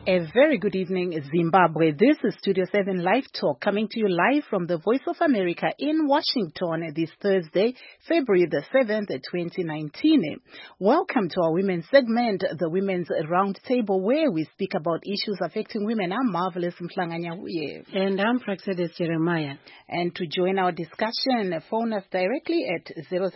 A very good evening, Zimbabwe. This is Studio 7 Live Talk, coming to you live from the Voice of America in Washington this Thursday, February the 7th, 2019. Welcome to our women's segment, the Women's Roundtable, where we speak about issues affecting women. I'm Marvelous Mhlanganya Huye. And I'm Praxedes Jeremiah. And to join our discussion, phone us directly at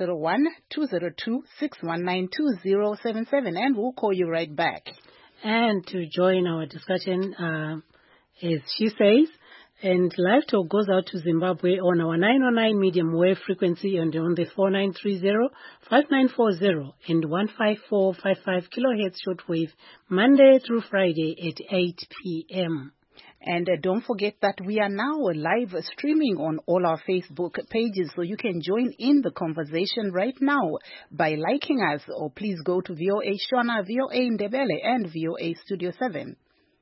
001-202-619-2077, and we'll call you right back. And to join our discussion, as she says, and Live Talk goes out to Zimbabwe on our 909 medium wave frequency and on the 4930-5940 and 15455 kilohertz shortwave, Monday through Friday at 8 p.m. And don't forget that we are now live streaming on all our Facebook pages, so you can join in the conversation right now by liking us, or please go to VOA Shona, VOA Ndebele, and VOA Studio 7.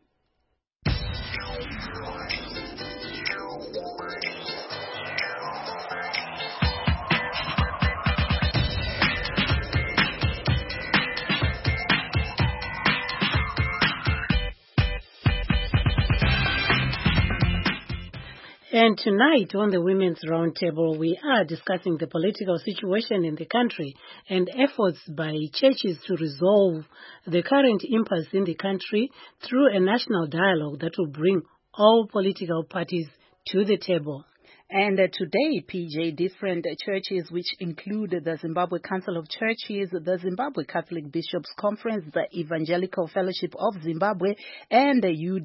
And tonight on the Women's Roundtable, we are discussing the political situation in the country and efforts by churches to resolve the current impasse in the country through a national dialogue that will bring all political parties to the table. And today, PJ, different churches, which include the Zimbabwe Council of Churches, the Zimbabwe Catholic Bishops' Conference, the Evangelical Fellowship of Zimbabwe, and the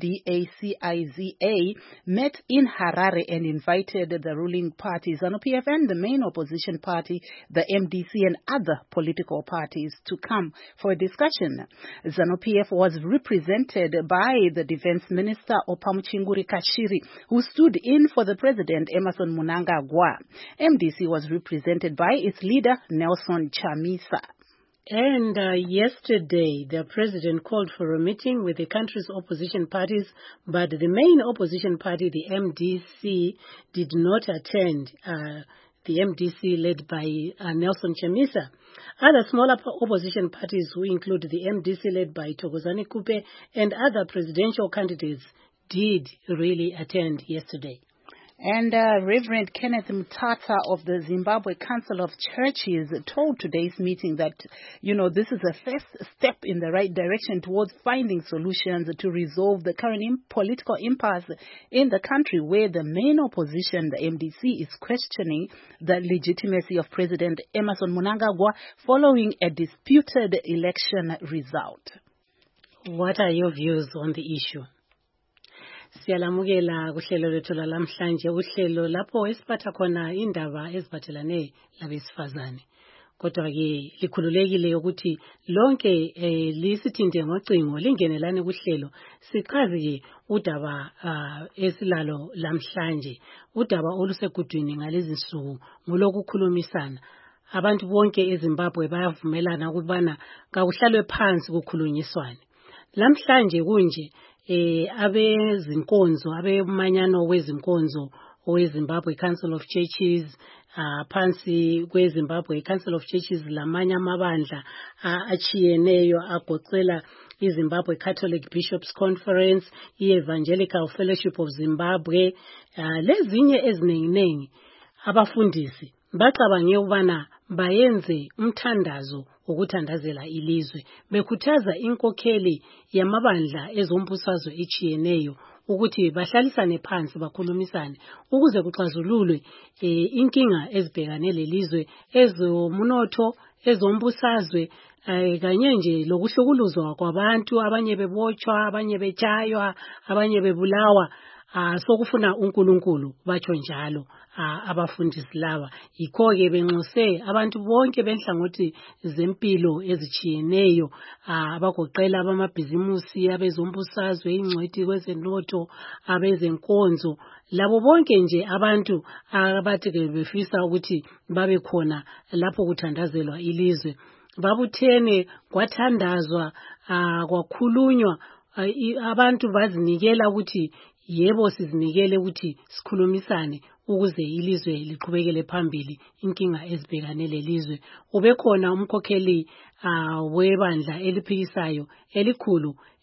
UDACIZA, met in Harare and invited the ruling party, ZANU-PF, and the main opposition party, the MDC, and other political parties to come for a discussion. ZANU-PF was represented by the Defense Minister, Opamuchinguri Kashiri, who stood in for the President, Emmerson Mnangagwa. MDC was represented by its leader, Nelson Chamisa. And yesterday, the president called for a meeting with the country's opposition parties, but the main opposition party, the MDC, did not attend. The MDC led by Nelson Chamisa. Other smaller opposition parties, who include the MDC led by Thokozani Kupe and other presidential candidates, did really attend yesterday. And Reverend Kenneth Mtata of the Zimbabwe Council of Churches told today's meeting that, this is a first step in the right direction towards finding solutions to resolve the current political impasse in the country, where the main opposition, the MDC, is questioning the legitimacy of President Emmerson Mnangagwa following a disputed election result. What are your views on the issue? Siyalamukela kuhlelo lethu lalamhlanje, uhlelo lapho esiphatha khona indaba eziphathelane labesifazane. Kodwa ke likhululekile ukuthi lonke lisithinte ngocingo lingenelane kuhlelo sichaze ke udaba esilalo lamhlanje, udaba olusegudwini ngalezi nsuku ngulokukhulumisana. Abantu bonke eZimbabwe bayavumelana ukubana kakuhlalwe phansi kukhulunyiswane. Lamhlanje kunje abezinkonzo, abemanyano wezinkonzo oweZimbabwe Council of Churches, phansi kweZimbabwe Council of Churches lamanye amabandla achiyeneyo agoqela iZimbabwe Catholic Bishops Conference, iEvangelical Fellowship of Zimbabwe, lezinye ezinenginengi, abafundisi bacabange ukubana bayenze umthandazo ukuthandazela ilizwe, bekhuthaza inkokheli yamabandla ezombusazwe echiyeneyo ukuthi bahlalisane phansi bakhulumisane ukuze kuxazululwe inkinga ezibhekane lelizwe, ezomnotho, ezombusazwe, kanye nje lokuhlukuluzwa kwabantu, abanye bebotshwa, abanye betshaywa, abanye bebulawa. Sokufuna uNkulunkulu batsho njalo abafundisi laba. Yikho-ke benxuse abantu bonke benhlangothi zempilo ezichiyeneyo, abagoqela abamabhizimusi, abezombusazwe, ingcwethi kwezenotho, abezenkonzo, labo bonke nje abantu abathi befisa ukuthi babe khona lapho kuthandazelwa ilizwe. Babuthene, kwathandazwa, kwakhulunywa, abantu bazinikela ukuthi yebo sizinikele ukuthi sikhulumisane ukuze ilizwe liqhubekele phambili inkinga ezibhekane lelizwe. Ubekhona umkhokheli webandla eliphikisayo elikhulu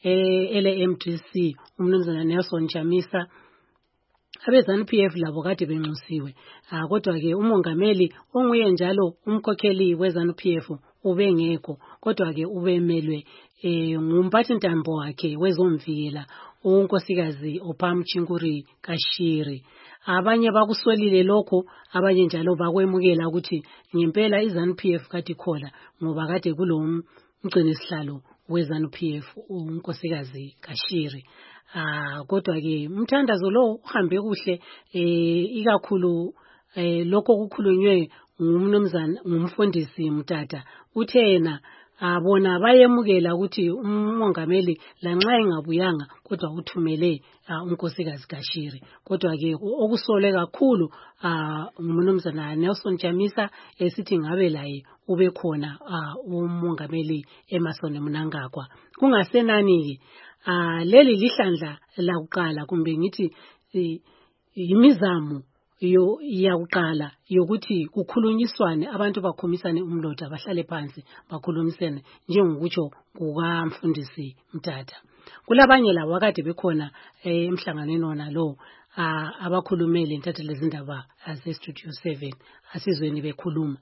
ele-MDC umnumzana Nelson Chamisa. Abe-ZANU-PF labo kade benxusiwe. Kodwa ke umongameli onguye njalo umkhokheli we-ZANU-PF ubengekho, kodwa ke ubemelwe ngumphathintambo wakhe wezomvikela unkosikazi Opam Chinkuri Kashiri. Abanye bakusolile lokho, abanye njalo bakwemukela ukuthi ngempela iZANU-PF kade khona ngoba kade kulo mgcinisihlalo we-ZANU-PF unkosikazi Kashiri. Kodwa ke umthandazo lo uhambe kuhle, ikakhulu lokho kukhulunywe ngumfundisi Mtata. Uthe yena bona bayemukela ukuthi umongameli lanxa engabuyanga kodwa uthumele unkosikazi Kashiri. Kodwa ke okusole kakhulu umnumzana Nelson Chamisa esithi ngabe laye ube khona umongameli Emmerson Mnangagwa. Kungasenani ke leli lihlandla la kuqala kumbe ngithi imizamo yakuqala yokuthi kukhulunyiswane, abantu bakhumisane umlotha, bahlale phansi bakhulumisane njengokutsho kukamfundisi Mtata. Kulabanye labo akade bekhona emhlanganweni wona lo abakhulumele intatha lezindaba ase Studio 7 asizweni bekhuluma.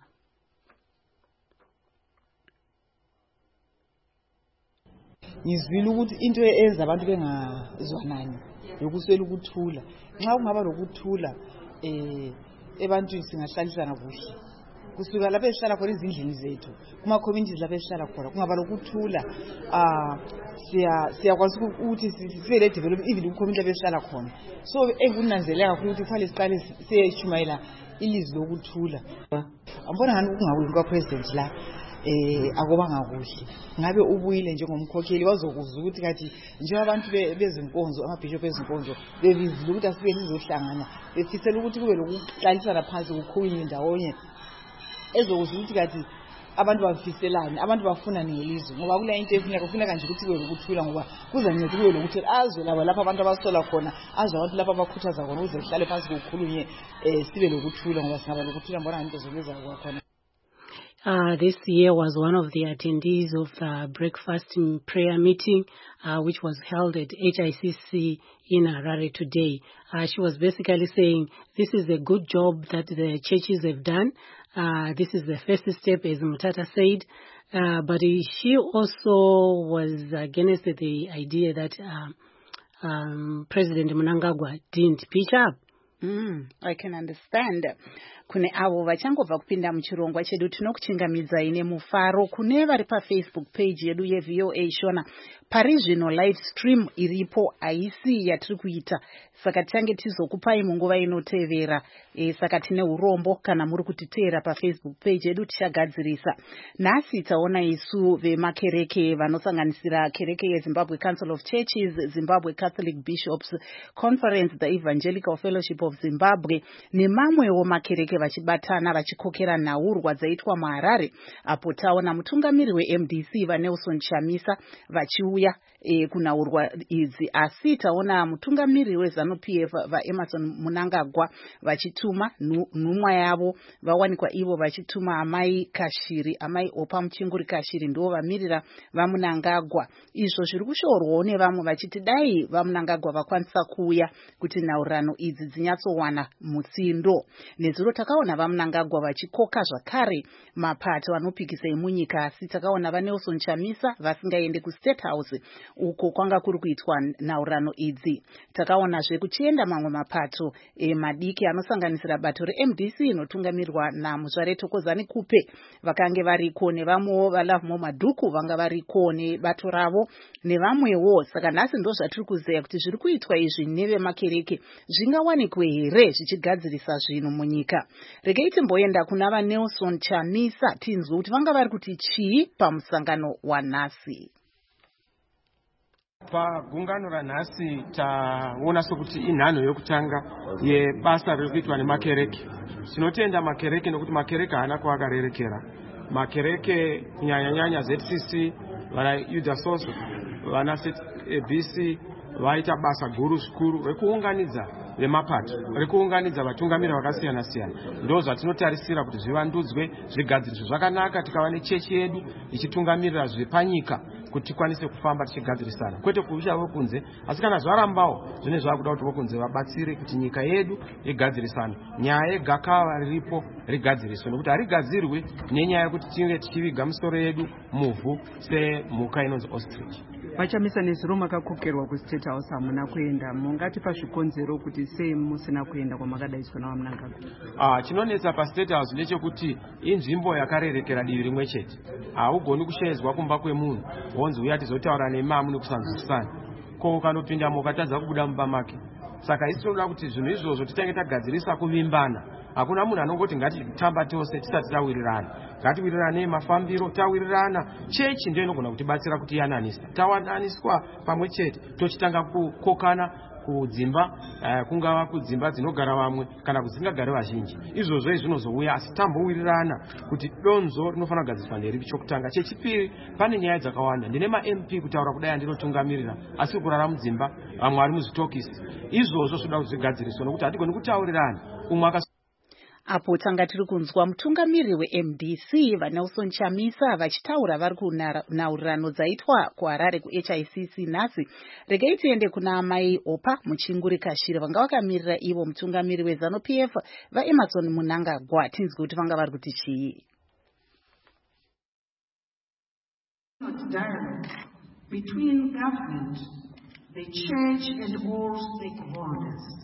Ngizwile ukuthi into eyenza abantu bengazwanani yokuswela ukuthula. Nxa kungaba lokuthula ebantwini singahlalisana kuhle. Kusuka lapho esihlala khona izindlini zethu, kuma communities lapho esihlala khona kungaba lokuthula, siyakwazi ukuthi sibe develop even ku community lapho esihlala khona. So engunanzelela kakhulu ukuthi kufanele siqale siyeshumayela ilizwi lokuthula. Ambona ngani ukungawini kwa president la akubanga kuhle. Ngabe ubuyile njengomkhokheli wazokuzwa ukuthi kathi njengoba abantu bezinkonzo, amabishop bezinkonzo bebizile ukuthi asibe sizohlangana, befisela ukuthi kube lokuhlalisana phansi kukhulunywe ndawonye ezokuzwa ukuthi kathi abantu bafiselane, abantu bafuna ngelizwe. Ngoba kula into efuneka nje ukuthi kube lokuthula, ngoba kuzanceda kube lokuthi azwe labo lapha abantu abasola khona, azwe abantu lapha abakhuthaza khona ukuze kuhlale phansi kukhulunywe sibe lokuthula, ngoba singaba lokuthula mbona into zokwenza kwakhona. This year was one of the attendees of the breakfast and prayer meeting, which was held at HICC in Harare today. She was basically saying this is a good job that the churches have done. This is the first step, as Mutata said. But she also was against the idea that President Mnangagwa didn't pitch up. I can understand. Kune avo vachangobva kupinda muchirongwa chedu tinokuchingamidza ine mufaro. Kune vari paFacebook page yedu yeVOA Shona, pari zvino live stream iripo haisi yatiri kuita, saka tichange tizokupai munguva inotevera. Saka tine urombo kana muri kutiteera paFacebook page yedu tichagadzirisa. Nhasi taona isu vemakereke vanosanganisira kereke yeZimbabwe Council of Churches, Zimbabwe Catholic Bishops Conference, the Evangelical Fellowship of Zimbabwe nemamwewo makereke vachibatana vachikokera nhaurwa dzaitwa muHarare, apo taona mutungamiri weMDC vaNelson Chamisa vachiuya kunhaurwa idzi, asi taona mutungamiri weZANU-PF vaEmmerson Mnangagwa vachituma nhumwa yavo, vawanikwa ivo vachituma amai Kashiri, amai Opam Chinkuri Kashiri ndivo vamirira vaMnangagwa. Izvo zviri kushoorwawo nevamwe vachiti dai vaMnangagwa vakwanisa kuuya kuti nhaurirano idzi dzinyatsowana mutsindo. Nezuro takaona vaMnangagwa vachikoka zvakare mapato anopikisa emunyika, asi takaona vaNelson Chamisa vasingaende kuState House uko kwanga kuri kuitwa nhaurirano idzi. Takaonazve kuchienda mamwe mapato madiki anosanganisira bato reMDC inotungamirwa naMuzvare Thokozani Kupe vakange variko, nevamwewo vaLove Madhuku vanga variko nebato ravo nevamwewo. Saka nhasi ndo zvatiri kuzeya kuti zviri kuitwa izvi nevemakereke zvingawanikwe here zvichigadzirisa zvinhu munyika. Regai timboenda kuna vaNelson Chamisa tinzwe kuti vanga vari kuti chii pamusangano wanhasi. Pagungano ranhasi taona sokuti inhano yokutanga yebasa riri kuitwa nemakereke. Tinotenda makereke nokuti makereke haana kwakarerekera. Makereke kunyanya-nyanya ZCC, vana Youth Source, vana BC vaita basa guru zvikuru rekuunganidza vemapato, rekuunganidza vatungamiri vakasiyana-siyana. Ndo zvatinotarisira kuti zvivandudzwe, zvigadziriswe zvakanaka, tikava nechechi yedu ichitungamirira zvepanyika kuti tikwanise kufamba tichigadzirisana, kwete kuisha vokunze, asi kana zvarambawo zvine zvakuda kuti vokunze vabatsire kuti nyika yedu igadzirisane, nyaya yegakava riripo rigadziriswe, nekuti harigadzirwi nenyaya yekuti tinge tichiviga misoro yedu muvhu semhuka inonzi ostrich. Vachamisa nezuro makakokerwa kuState House hamuna kuenda, mungati pazvikonzero kuti sei musina kuenda kwamakadaiswa naMnangagwa? Chinonetsa paState House ndechekuti inzvimbo yakarerekera divi rimwe chete. Haugoni kushedzwa kumba kwemunhu wonzi uya tizotaura nemamu nekusanzwisana. Ko kanopinda mukatadza kubuda mumba make. Saka isi tinoda kuti zvinhu izvozvo titange tagadzirisa kuvimbana. Hakuna munhu anongoti ngatitamba tose tisati tawirirana. Ngatiwirirane mafambiro, tawirirana. Chechi ndiyo inogona kutibatsira kuti yananisa. Tawananiswa pamwe chete tochitanga kukokana kudzimba, kungava kudzimba dzinogara vamwe kana kudzingagare vazhinji. Izvozvo zvinozouya asi tambowirirana kuti donzo rinofanira kugadziswa nderipi chokutanga. Chechipiri pane nyaya dzakawanda. Ndine ma-MP kutaura kudai andinotungamirira asi kurara mudzimba, vamwe vari muzvitokisi. Izvozvo zvinoda kuzvigadziriswa nokuti hatigoni kutaurirana. Umwe apo tanga tiri kunzwa mutungamiri weMDC vaNelson Chamisa vachitaura vari kunhaurirano dzaitwa kuHarare kuHICC nhasi. Regei tiende kuna Mai Opa Muchinguri Kashiri vanga vakamirira ivo mutungamiri weZANU-PF vaEmmerson Mnangagwa. Tinzwe kuti vanga vari kuti chii. Dialogue between government, the church and all stakeholders.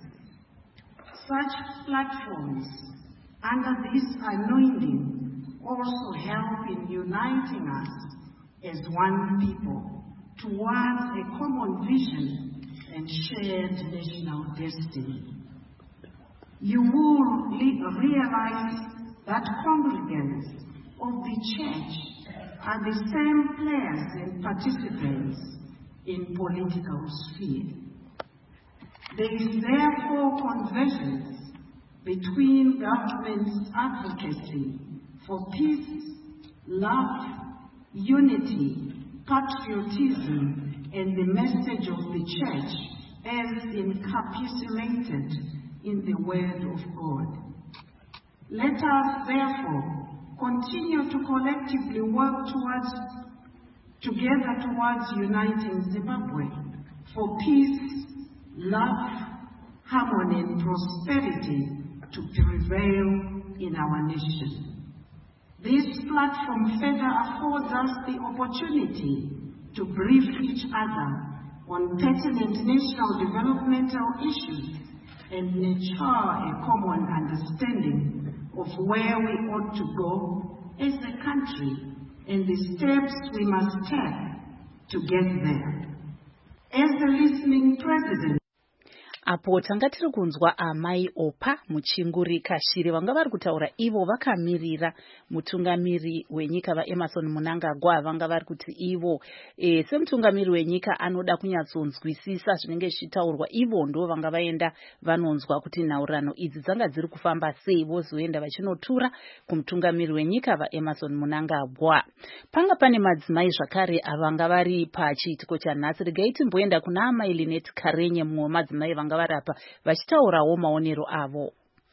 Such platforms under this anointing also help in uniting us as one people towards a common vision and shared national destiny. You will realize that congregants of the church are the same players and participants in political sphere. There is therefore convergence between government's advocacy for peace, love, unity, patriotism, and the message of the church as encapsulated in the Word of God. Let us therefore continue to collectively work together towards uniting Zimbabwe for peace, love, harmony, and prosperity to prevail in our nation. This platform further affords us the opportunity to brief each other on pertinent national developmental issues and nurture a common understanding of where we ought to go as a country and the steps we must take to get there. As the listening president, apo tanga tiri kunzwa Amai Opa Muchinguri Kashiri vanga vari kutaura ivo vakamirira mutungamiri wenyika vaEmmerson Mnangagwa vanga vari kuti ivo semutungamiri wenyika anoda kunyatsonzwisisa zvinenge zvichitaurwa. Ivo ndo vanga vaenda vanonzwa kuti nhaurirano idzi dzanga dziri kufamba sei, vozoenda vachinotura kumutungamiri wenyika vaEmmerson Mnangagwa. Panga pane madzimai zvakare avanga vari pachiitiko chanhasi. Regai timboenda kuna Amai Linet Karenye, mumwe madzimai vanga varapa vachitaurawo maonero avo.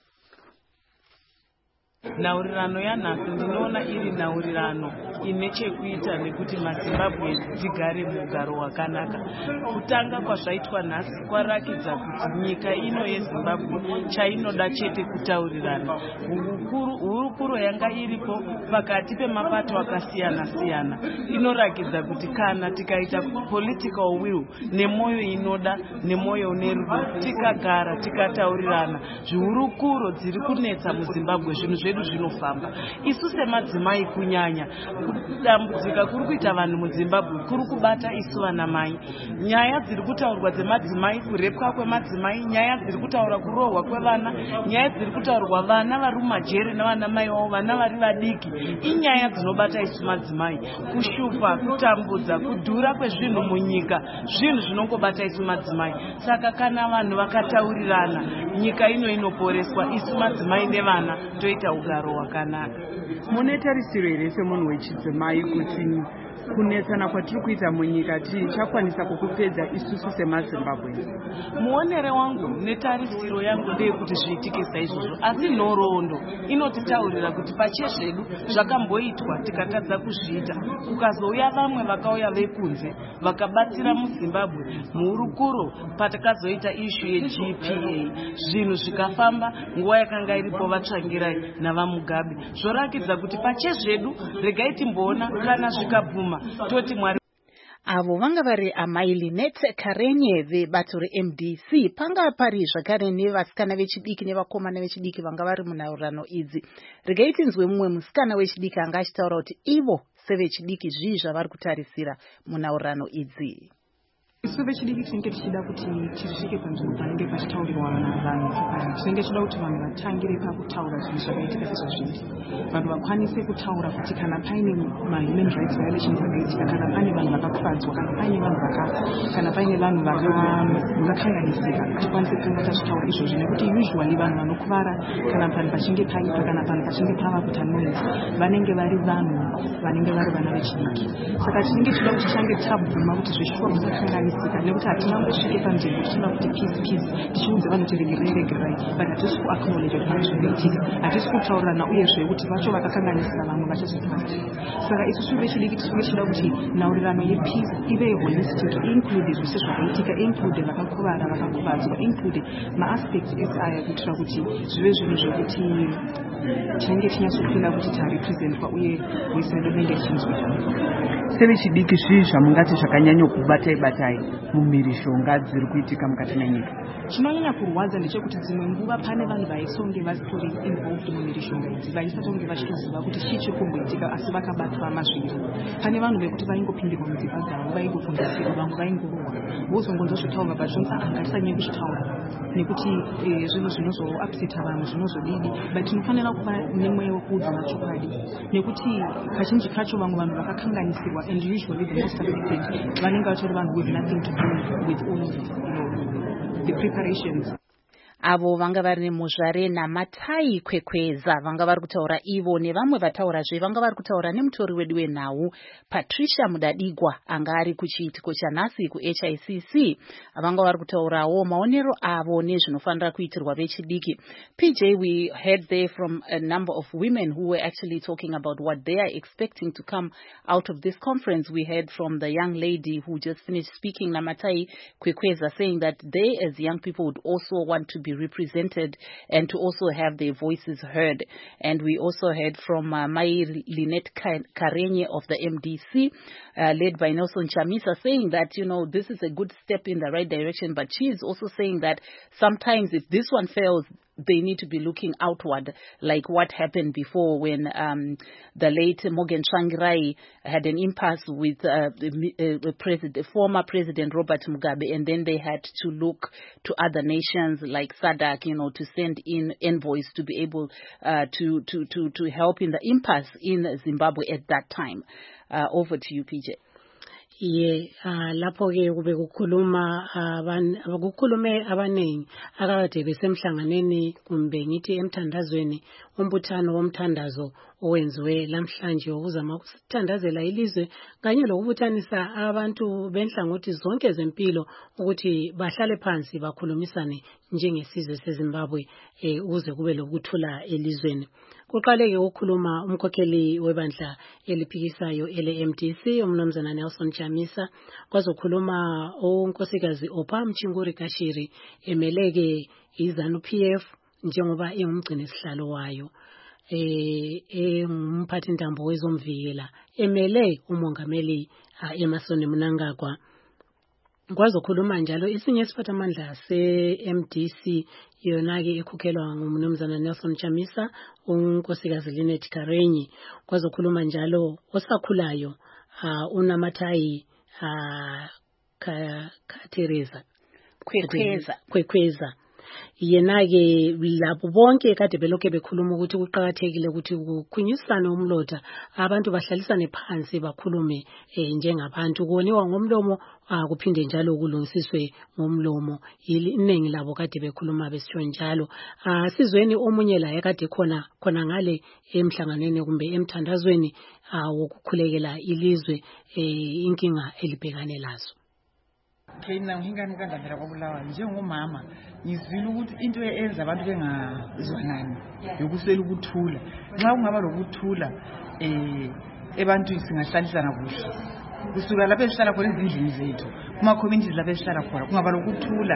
Nhaurirano yanhasi ndinoona iri nhaurirano ine chekuita nekuti maZimbabwe dzigare mugaro wakanaka. Kutanga kwazvaitwa nhasi kwarakidza kuti nyika ino yeZimbabwe chainoda chete kutaurirana. Hurukuro yanga iripo pakati pemapato akasiyana siyana inorakidza kuti kana tikaita political will nemoyo inoda nemoyo une rudo, tikagara tikataurirana, zvihurukuro dziri kunetsa muZimbabwe zvinhu zvedu zvinofamba. Isu semadzimai kunyanya kudambudzika kuri kuita vanhu muZimbabwe kuri kubata isu vanamai. Nyaya dziri kutaurwa dzemadzimai, kurepwa kwemadzimai, nyaya dziri kutaura kurohwa kwevana, nyaya dziri kutaurwa vana vari mumajere navanamai wavo, vana vari vadiki, inyaya dzinobata isu madzimai. Kushupa, kutambudza, kudhura kwezvinhu munyika, zvinhu zvinongobata isu madzimai. Saka kana vanhu vakataurirana, nyika ino inoporeswa, isu madzimai nevana toita ugaro wakanaka. Mune tarisiro here semunhu wechidzimai kuti kunetsana kwatiri kuita munyika tichakwanisa kukupedza isusu semazimbabwe. Muonere wangu netarisiro yangu ndeyekuti zviitike saizvozvo, asi nhoroondo inotitaurira kuti pachezvedu zvakamboitwa tikatadza kuzviita, kukazouya vamwe vakauya vekunze vakabatsira muZimbabwe muhurukuro patakazoita ishu yeGPA, zvinhu zvikafamba nguva yakanga iripo vatsvangirai navamugabe. Zvorakidza kuti pachezvedu regai timboona kana zvikabvuma toti Mwari. Avo vanga vari amai Lynette Karenye vebato reMDC, panga pari zvakare nevasikana vechidiki nevakomana vechidiki vanga vari munhaurirano idzi. Regai tinzwe mumwe musikana wechidiki anga achitaura kuti ivo sevechidiki zvii zvavari kutarisira munhaurirano idzi. Isu vechidiki tinenge tichida kuti tisvike panzvimbo panenge pachitaurirwa navanhu. Tinenge tichida kuti vanhu vatangire pakutaura zvinhu zvakaitika sezvazviri. Vanhu vakwanise kutaura kuti kana paine human rights violations zvakaitika, kana paine vanhu vakakuvadzwa, kana paine vanhu vakafa, kana paine vanhu vakakanganisika, tikwanise kunge tachitaura izvozvo, nekuti usually vanhu vanokuvara kana panhu pachinge paipa, kana panhu pachinge pava kuita noise, vanenge vari vanhu vanenge vari vana vechidiki. Saka tinenge tichida kuti change tabvuma kuti zveshuwa musakanganisika, nekuti hatina ngosvike panzvimbo tichida kuti peace tichiudza vanhu kuti regerai, but hatisi kuacknowledge kuti pane zvinoitika, hatisi kutaurirana uyezve kuti vacho vakakanganisira vamwe vachazopata. Saka isusu vechidiki tinenge tichida kuti nhaurirano yepeace ive holistic, include zvese zvakaitika, include vakakuvara, vakakuvadzwa, include maaspects ese aya, kuitira kuti zvive zvinhu zvekuti tinenge tinyatsopinda kuti tarepresentwa uye wese ndonenge tichinzwika. Sevechidiki zvii zvamungati zvakanyanya kubatai mumhirishonga dziri kuitika mukati menyika? Chinonyanya kurwadza ndechekuti dzimwe nguva pane vanhu vaisonge vasitori involved mumhirishonga idzi, vaisatonge vachitoziva kuti chii chiri kumboitika, asi vakabatwa mazviri. Pane vanhu vekuti vaingopindirwa mudzimba dzavo, vaingofundisirwa, vamwe vaingorohwa, vozongonzozvitaura pazvonzi ngatisanyanye kuzvitaura nekuti zvinhu zvinozoapseta vanhu, zvinozodidi, but tinofanira kuva nemweya wekuudzana chokwadi, nekuti kazhinji kacho vamwe vanhu vakakanganisirwa, and usually the most affected vanenge vatori vanhu with nothing to do with all of the preparations. Avo vanga vari nemuzvare naMatai Kwekweza vanga vari kutaura ivo, nevamwe vataurazve vanga vari kutaura nemutori wedu wenhau Patricia Mudadigwa anga ari kuchiitiko chanhasi kuHICC. Vanga vari kutaurawo maonero avo nezvinofanira kuitirwa vechidiki. PJ, we heard there from a number of women who were actually talking about what they are expecting to come out of this conference. We heard from the young lady who just finished speaking, Namatai Kwekweza, saying that they as young people would also want to be represented and to also have their voices heard. And we also heard from Mai Lynette Karenye of the MDC, led by Nelson Chamisa, saying that, you know, this is a good step in the right direction, but she is also saying that sometimes if this one fails, they need to be looking outward, like what happened before when the late Morgan Tsvangirai had an impasse with former President Robert Mugabe, and then they had to look to other nations like SADC, you know, to send in envoys to be able to help in the impasse in Zimbabwe at that time. Over to you, PJ. Lapho ke kube kukhulume abanengi akade besemhlanganeni kumbe ngithi emthandazweni umbuthano womthandazo owenziwe lamhlanje ukuzama ukuthandazela ilizwe kanye lokubuthanisa abantu benhlangothi zonke zempilo ukuthi bahlale phansi bakhulumisane njengesizwe seZimbabwe ukuze kube lokuthula elizweni. Kuqaleke ukukhuluma umkhokheli webandla eliphikisayo ele-MDC umnumzana Nelson Chamisa, kwazokhuluma unkosikazi Opha Mchinguri Kashiri emeleke iZANU-PF njengoba engumgcini sihlalo wayo, umphathi ntambo wezomvikela emele umongameli Emmerson Mnangagwa. Kwazokhuluma njalo isinye isiphathamandla se-MDC yona-ke ekhokhelwa ngumnumzana Nelson Chamisa, unkosikazi Lynette Karenye. Kwazokhuluma njalo osakhulayo uNamatai Kwekweza. yena ke labo bonke kade belokho bekhuluma ukuthi kuqhakathekile ukuthi kukhulunyisane umlotha abantu bahlalisane phansi bakhulume njengabantu koniwa ngomlomo kuphinde njalo kulungisiswe ngomlomo iningi labo kade bekhuluma besitsho njalo sizweni omunye la yakade khona ngale emhlanganweni kumbe emthandazweni wokukhulekela ilizwe inkinga elibhekane lazo. Mina ngingani kandabela kwaBulawayo njengomama ngizwile ukuthi into eyenza abantu bengazwanani yokuswela ukuthula nxa kungaba lokuthula ebantwini singahlalisana kuhle kusuka lapho esihlala khona ezindlini zethu kuma communities lapho esihlala khona kungaba lokuthula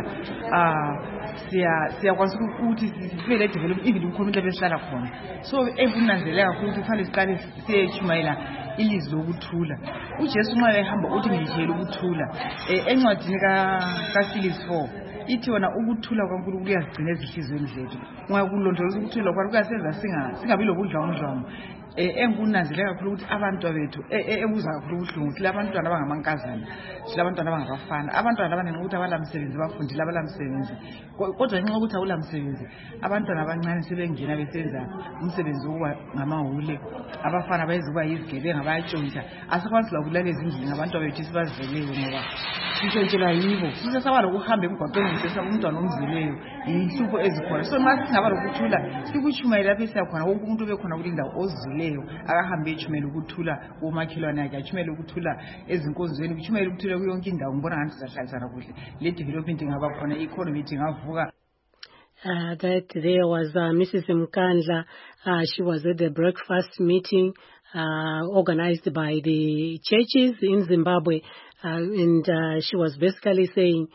siyakwazi ukuthi sifele develop even community lapho esihlala khona so engunanzelela kakhulu ukuthi kufanele siqale siyechumayela ilizwi lokuthula uJesu nxa ehamba uthi ngilitshela ukuthula encwadini kaSilis 4 ithi wona ukuthula kwaNkulunkulu kuyasigcina ezihlizweni zethu ungakulondoloza ukuthula kwakho kuyasenza singabi lobudlwangudlwangu engunanzelela kakhulu ukuthi abantu bethu ebuza kakhulu ubuhlungu sila abantwana abangamankazana sila abantwana abangabafana abantwana abanengi ukuthi abalamsebenzi bafundile abalamsebenzi kodwa nxa ukuthi awulamsebenzi abantwana abancane sebengena besenza umsebenzi wokuba ngamahule abafana bayezuba yizigebenga bayatshontsha asakwazi lakulala ezindlini abantu bethu sibazeleyo ngoba sisentshela yibo sisesaba lokuhamba emgwaqweni sesaba umntwana omzeleyo inhlupho ezikhona so nxa singaba lokuthula sikuchumayela lapho esiyakhona wonke umuntu obekhona kule ndawo ozileyo akahambe echumela ukuthula komakhelwane akhe achumele ukuthula ezinkonzweni kuchumele ukuthula kuyonke indawo ngibona ngathi sizahlalisana kuhle le development ingaba khona economy ingavuka. That there was Mrs. Mkandla. She was at the breakfast meeting organized by the churches in Zimbabwe, and she was basically saying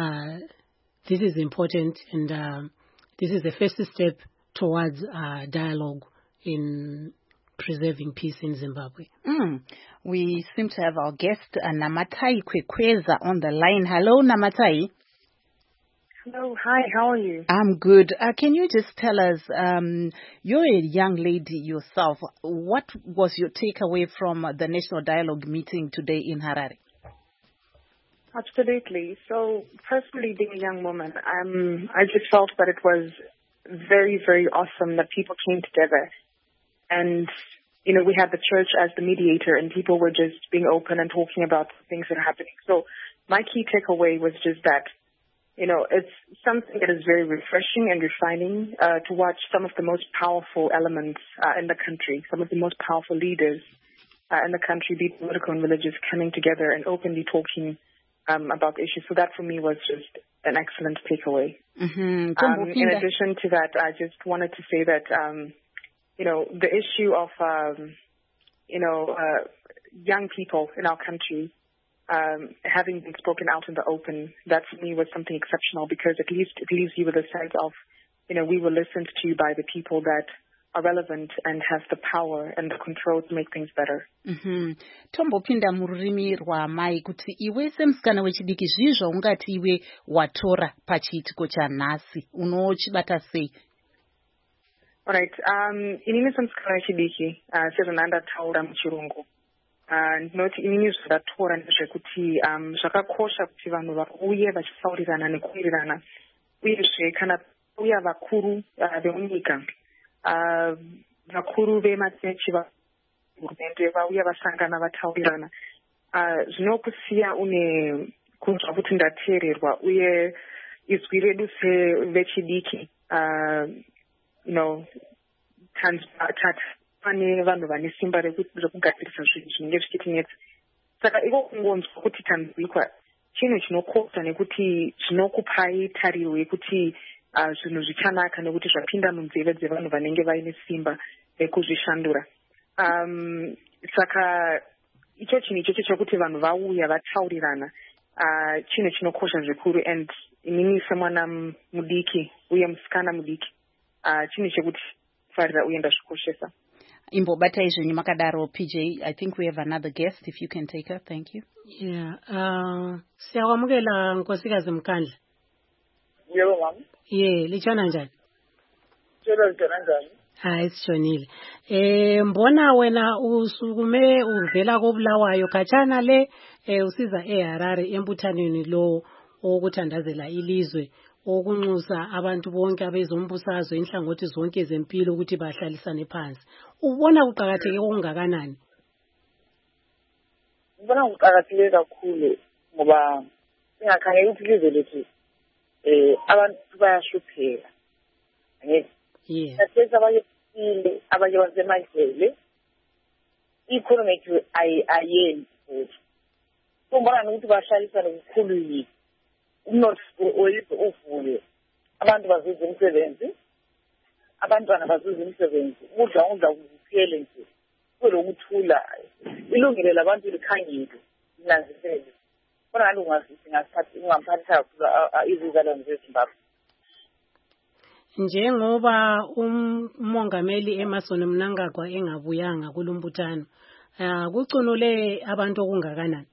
this is important and this is the first step towards dialogue in preserving peace in Zimbabwe. We seem to have our guest Namatai Kwekweza on the line. Hello, Namatai. Hello, hi, how are you? I'm good. Can you just tell us, you're a young lady yourself, what was your takeaway from the National Dialogue meeting today in Harare? Absolutely. So, personally, being a young woman, I just felt that it was very, very awesome that people came together. And, you know, we had the church as the mediator and people were just being open and talking about things that are happening. So, my key takeaway was just that, you know, it's something that is very refreshing and refining to watch some of the most powerful elements in the country, some of the most powerful leaders in the country, be political and religious, coming together and openly talking about the issues. So that for me was just an excellent takeaway. Mm-hmm. In addition to that, I just wanted to say that, you know, the issue of, young people in our country, having been spoken out in the open, that for me was something exceptional because at least it leaves you with a sense of, you know, we were listened to by the people that are relevant and have the power and the control to make things better. Tombopinda murimi rwa mai kuti iwe semsikana wechidiki zvizvo ungati iwe watora pachiitiko chanhasi unochibata sei? Alright, inini semsikana wechidiki sezvanandataura muchirungu. Ndinoti inini zvandatora ndezvekuti zvakakosha kuti vanhu vauye vachisaurirana nekuwirirana uyezve kana uya vakuru vemunyika vakuru vemachechi vahurumende vauya vasangana vataurirana zvinokusiya une kunzwa kuti ndateererwa uye izwi redu sevechidiki pane vanhu vane simba rekugadzirisa zvinhu zvinenge zvichitinetsa saka iko kungonzwa kuti tanzwikwa chinhu chinokosha nekuti zvinokupai tariro yekuti zvinhu zvichanaka nekuti zvapinda munzeve dzevanhu vanenge vaine simba rekuzvishandura. Saka icho chinhu ichocho chokuti vanhu vauya vataurirana chinhu chinokosha zvikuru and inini semwana mudiki uye musikana mudiki chinhu chekuti farira uye ndazvikoshesa. Imbobata izvenyu makadaro PJ. I think we have another guest if you can take her. Thank you. Yeah. Siyawamukela Nkosikazi Mkandla. Yebo mama. Yeah, lichana njani? Lichana njani? Hayi sishonile. Mbona wena usukume uvela koBulawayo khatshana le usiza eHarare embuthaneni lo okuthandazela ilizwe okunxusa abantu bonke abezombusazwe inhlangothi zonke zempilo ukuthi bahlalisane phansi. Ubona kuqhakatheke okungakanani? Ngibona kuqhakatheke kakhulu ngoba singakhangela ukuthi ilizwe lethu abantu bayahlupheka. Yeah. Kathesi abanye basemajele i-economy yethu ayenzi futhi. So ngibona ukuthi bahlalisane kukhulu yini. Umnotho oyiphi uvule. Abantu bazuza umsebenzi. Abantwana bazuza umsebenzi. Ukudla kuphele nje. Kulokuthula. Ilungile labantu likhangile. Nanzisele. Bona ungamphathisa kakhulu izizalwane zeZimbabwe. Njengoba umongameli Emmerson Mnangagwa engabuyanga kulumbuthano, kucunule abantu okungakanani?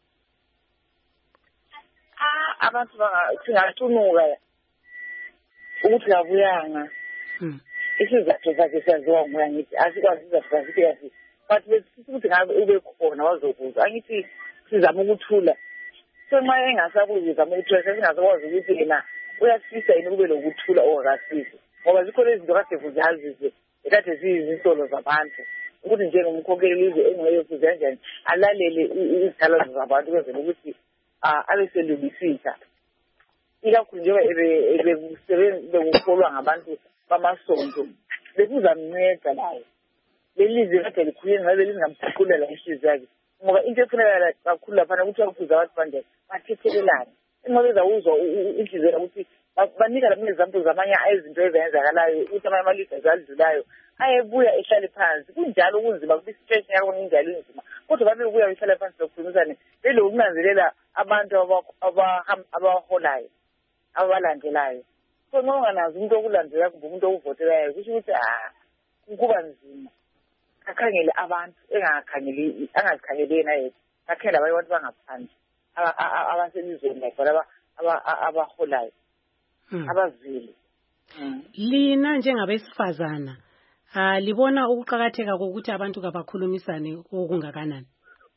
Abantu singacunuka ukuthi kabuyanga. Isizathu sakhe siyaziwa nguye ngithi asikwazi izathu zakhe kahle. But ukuthi ngabe ube khona wazokuzwa. Angithi sizama ukuthula. So nxa engasabuzi zama ukuthula singazokwazi ukuthi yena uyasifisa yini kube lokuthula okakasisi. Ngoba zikhona izinto kade fuzazize ekade ziyizinsolo zabantu. Ukuthi njengomkhokheli wezwe engayofuza kanjani alalele izikhalazo zabantu kwenzela ukuthi abeselungisisa. Ikakhulu njengoba bekukholwa ngabantu bamasonto bekuzamnceda layo. Lelizwe kade likhulunywe ngabe lingamshukulela inhliziyo yakhe. Ngoba into efuneka kakhulu laphana ukuthi akufuza abantu banje bathethelelane. Ingoba ezawuzwa inhliziyo ukuthi banika lami izampu zamanye izinto ezenzakalayo ukuthi amanye amalizwe azadlulayo ayebuya ehlale phansi. Kunjalo kunzima kuba situation yakho injalo inzima. Kodwa babe ubuya ehlale phansi lokukhulumisana belo ukunanzelela abantu abaholayo abalandelayo. So noma nazi umuntu okulandela kumbe umuntu okuvotelayo kusho ukuthi kuba nzima. Akhangele abantu angazikhangeli yena yedwa. Akhangele abanye abantu bangaphandle abaselizweni lakho abaholayo abazili. Lina njengabesifazana libona ukuqhakatheka kokuthi abantu kabakhulumisane okungakanani?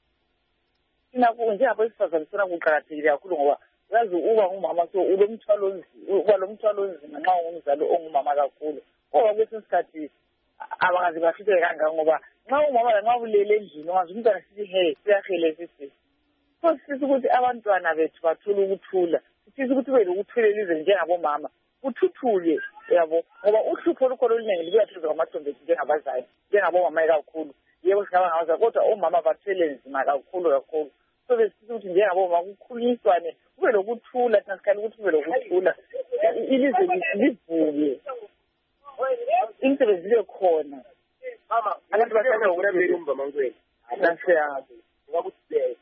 Thina njengabesifazana sifuna kuqhakathekile kakhulu ngoba yazi uba ngumama so ulomthwalo onzima nxa ungumzali ongumama kakhulu. Ngoba kwesinye isikhathi abangazi bafike kangaka ngoba nxa umama nxa ulele endlini ungazi umntwana sithi hey siyahele sisi. So sisi ukuthi abantwana bethu bathule ukuthula. Sisi ukuthi kube lokuthula elizweni njengabomama. Uthuthule yabo ngoba uhlupho olukhona oluningi luyathuzwa ngamathombe njengabazali njengabomama kakhulu. Yebo singaba ngaza kodwa omama bathwele nzima kakhulu. So besisithi ukuthi njengabomama kukhulunyiswane kube lokuthula sinasikhala ukuthi kube lokuthula. Ilizwe livuke. Imisebenzi le khona. Abantu bathanda ukulabela umbamankweli. Nasiyazi. Ngoba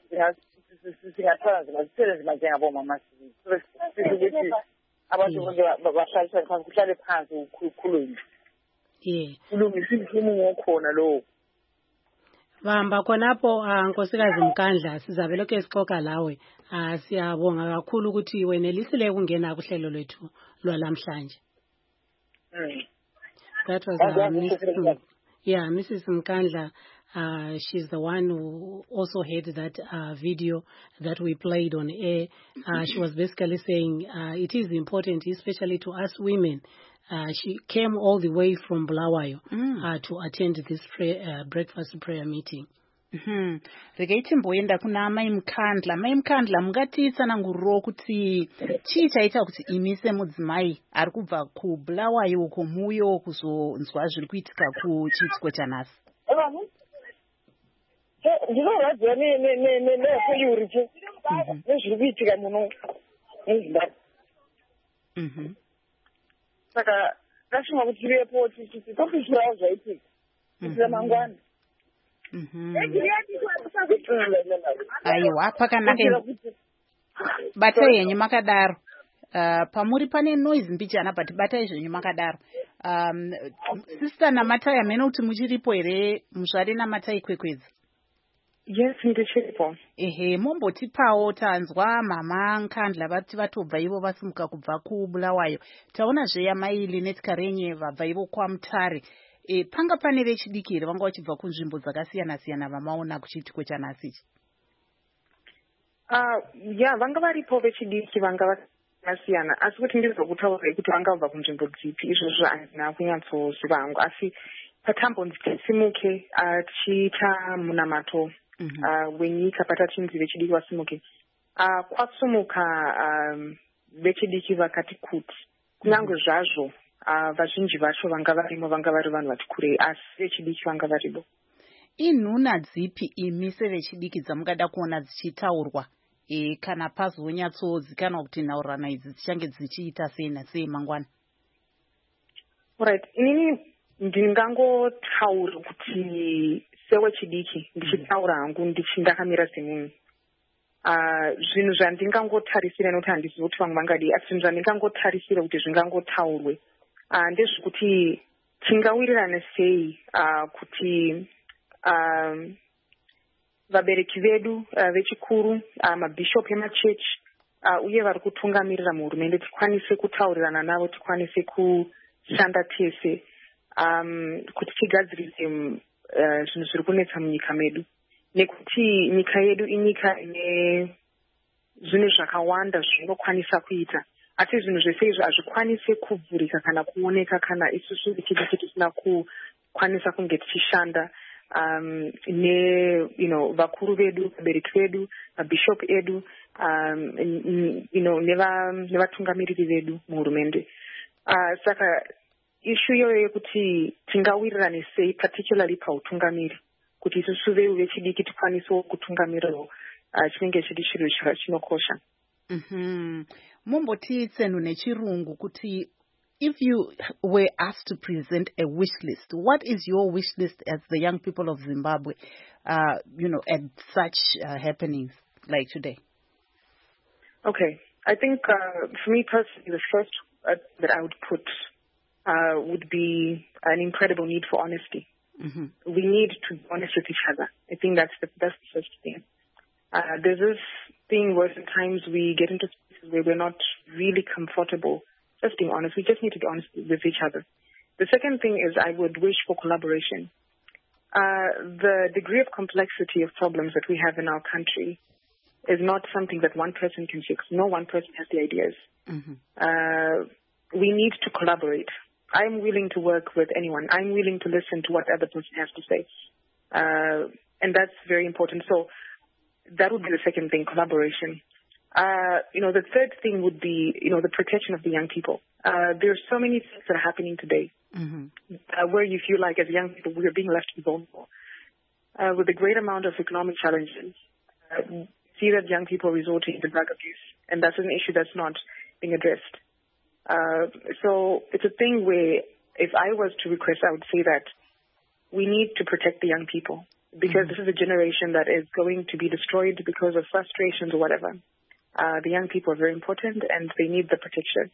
singathanda nzima sithele nzima njengabomama sisi. So besisithi abantu bonke bahlalisane phansi kuhlale phansi ukukhulunywa. Kulungisa imfumo khona lo. Bamba khonapho Nkosikazi Mkandla sizabe lokho sixoxa lawe. Siyabonga kakhulu ukuthi wenelisile ukungena kuhlelo lwethu lwalamhlanje. That was Mrs. Mkandla. She's the one who also had that video that we played on air. She was basically saying it is important, especially to us women. She came all the way from Bulawayo to attend this breakfast prayer meeting. Regaiti mboenda kuna Mai Mkandla. Mai Mkandla mungatitsa nanguriro kuti chii chaita kuti imise mudzimai ari kubva kuBulawayo uko muuyo kuzonzwa zviri kuitika kuchiitiko chanhasi. Ndinovadziva neyuri che nezviri kuitika muno muZimbabwe. Saka ndashinga kuti tivepo topishirawo zvaitika kuitira mangwana. Aiwa pakanaka. Batai henyu makadaro. Pamuri pane noise mbichana but batai zvenyu makadaro. Sister Namatai amene kuti muchiripo here muzvare Namatai kwekwedzi. Yes, ndichiripo. Mombotipawo tanzwa mama Nkandla vati vatobva ivo vasimuka kubva kuBulawayo. Taona zveya mai Linet Karenye vabva ivo kwaMutare. Panga pane vechidikire vanga vachibva kunzvimbo dzakasiyana siyana vamaona kuchiitiko chanhasi. Yeah, vanga varipo vechidiki vanga vakasiyana asi kuti ndizokutaura kuti vangabva kunzvimbo dzipi izvozvo handina kunyatsoziva hangu asi patambonzi tisimuke tichiita munamato wenyika patachinzi vechidiki vasimuke kwasumuka vechidiki vakati kuti kunyange zvazvo vazhinji vacho vanga varimo vanga vari vanhu vati kurei asi vechidiki vanga varipo. Inhuna dzipi imi sevechidiki dzamungada kuona dzichitaurwa kana pazonyatsozikanwa kuti nhaurirano idzi dzichange dzichiita sei nasei mangwana? Right, inini ndingangotaura kuti sewechidiki ndichitaura hangu ndakamira semunhu. Zvinhu zvandingangotarisira nokuti handisi kuti vamwe vangadii asi zvinhu zvandingangotarisira kuti zvingangotaurwe ndezvekuti tingawirirane sei kuti vabereki vedu vechikuru mabhishopu emachechi uye vari kutungamirira muhurumende tikwanise kutaurirana navo tikwanise kushanda tese kuti tigadzirise zvinhu zviri kunetsa munyika medu nekuti nyika yedu inyika ine zvinhu zvakawanda zvinokwanisa kuita asi zvinhu zvese izvo hazvikwanise kuvhurika kana kuoneka kana isusu vechidiki tisina kukwanisa kunge tichishanda vakuru vedu vabereki vedu mabhishopu edu nevatungamiriri vedu muhurumende. Saka ishu iyoyo yekuti tingawirirane sei particularly pautungamiri kuti isusu vechidiki tikwanisewo kutungamirawo chinenge chiri chiro chinokosha. Mumbotitsenhu nechirungu kuti if you were asked to present a wish list, what is your wish list as the young people of Zimbabwe, at such happenings like today? Okay. I think for me personally, the first that I would put would be an incredible need for honesty. We need to be honest with each other. I think that's the first thing. There's this thing where sometimes we get into spaces where we're not really comfortable just being honest. We just need to be honest with each other. The second thing is I would wish for collaboration. The degree of complexity of problems that we have in our country is not something that one person can fix. No one person has the ideas. We need to collaborate. I'm willing to work with anyone. I'm willing to listen to what the other person has to say. And that's very important. So that would be the second thing, collaboration. The third thing would be, the protection of the young people. There are so many things that are happening today where you feel like as young people we are being left vulnerable. With a great amount of economic challenges, see that young people resorting to drug abuse, and that's an issue that's not being addressed. So it's a thing where if I was to request, I would say that we need to protect the young people because this is a generation that is going to be destroyed because of frustrations or whatever. The young people are very important and they need the protection.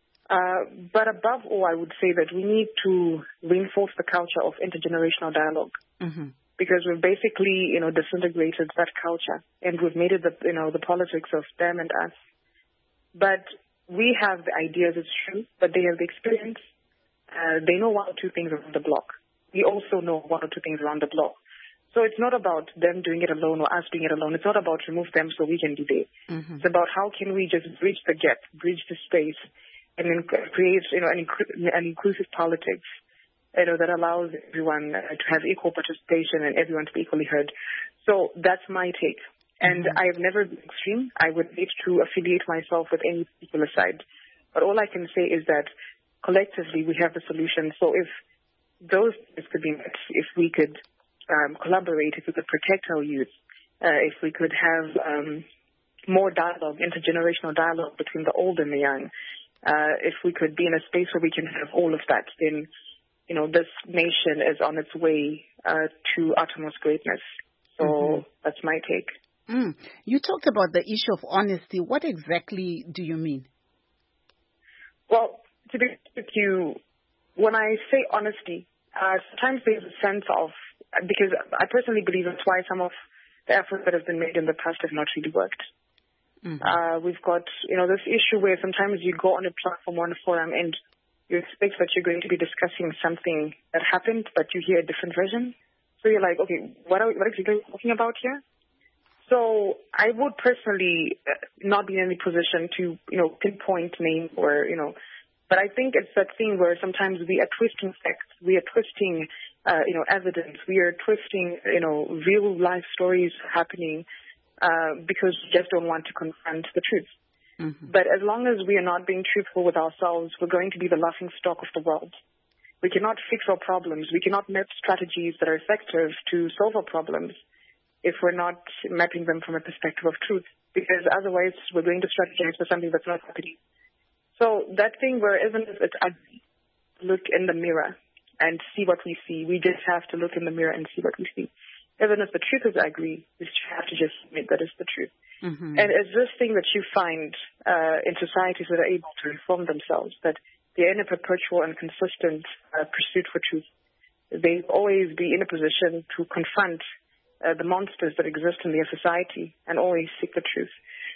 But above all, I would say that we need to reinforce the culture of intergenerational dialogue because we've basically, disintegrated that culture and we've made it the politics of them and us. But we have the ideas, it's true, but they have the experience. They know one or two things around the block. We also know one or two things around the block. So it's not about them doing it alone or us doing it alone. It's not about remove them so we can be there. It's about how can we just bridge the gap, bridge the space, and then create, an inclusive politics, that allows everyone to have equal participation and everyone to be equally heard. So that's my take. And I have never been extreme. I would need to affiliate myself with any particular side. But all I can say is that collectively we have the solution. So if those things could be met, if we could collaborate, if we could protect our youth, if we could have more dialogue, intergenerational dialogue between the old and the young, if we could be in a space where we can have all of that, then, this nation is on its way to uttermost greatness. So that's my take. You talked about the issue of honesty. What exactly do you mean? Well, to be honest with you, when I say honesty, sometimes there's a sense of, because I personally believe that's why some of the efforts that have been made in the past have not really worked. We've got, this issue where sometimes you go on a platform or on a forum and you expect that you're going to be discussing something that happened, but you hear a different version. So you're like, okay, what exactly are you talking about here? So I would personally not be in any position to, pinpoint names or, but I think it's that thing where sometimes we are twisting facts, we are twisting, evidence, we are twisting, real life stories happening because we just don't want to confront the truth. Mm-hmm. But as long as we are not being truthful with ourselves, we're going to be the laughing stock of the world. We cannot fix our problems. We cannot map strategies that are effective to solve our problems if we're not mapping them from a perspective of truth, because otherwise we're going to strategize for something that's not happening. So that thing where even if it's ugly, look in the mirror and see what we see. We just have to look in the mirror and see what we see. Even if the truth is ugly, we have to just admit that it's the truth. Mm-hmm. And it's this thing that you find in societies that are able to reform themselves, that they're in a perpetual and consistent pursuit for truth. They always be in a position to confront the monsters that exist in their society and always seek the truth.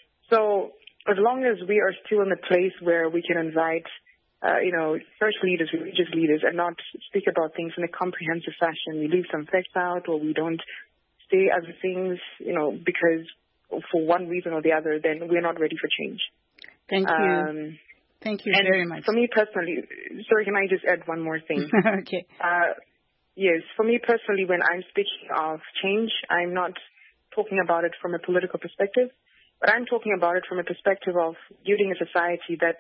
So as long as we are still in a place where we can invite, church leaders, religious leaders, and not speak about things in a comprehensive fashion, we leave some facts out or we don't say other things, because for one reason or the other, then we're not ready for change. Thank you. Thank you very much. For me personally, sorry, can I just add one more thing? Okay. Yes, for me personally, when I'm speaking of change, I'm not talking about it from a political perspective, but I'm talking about it from a perspective of building a society that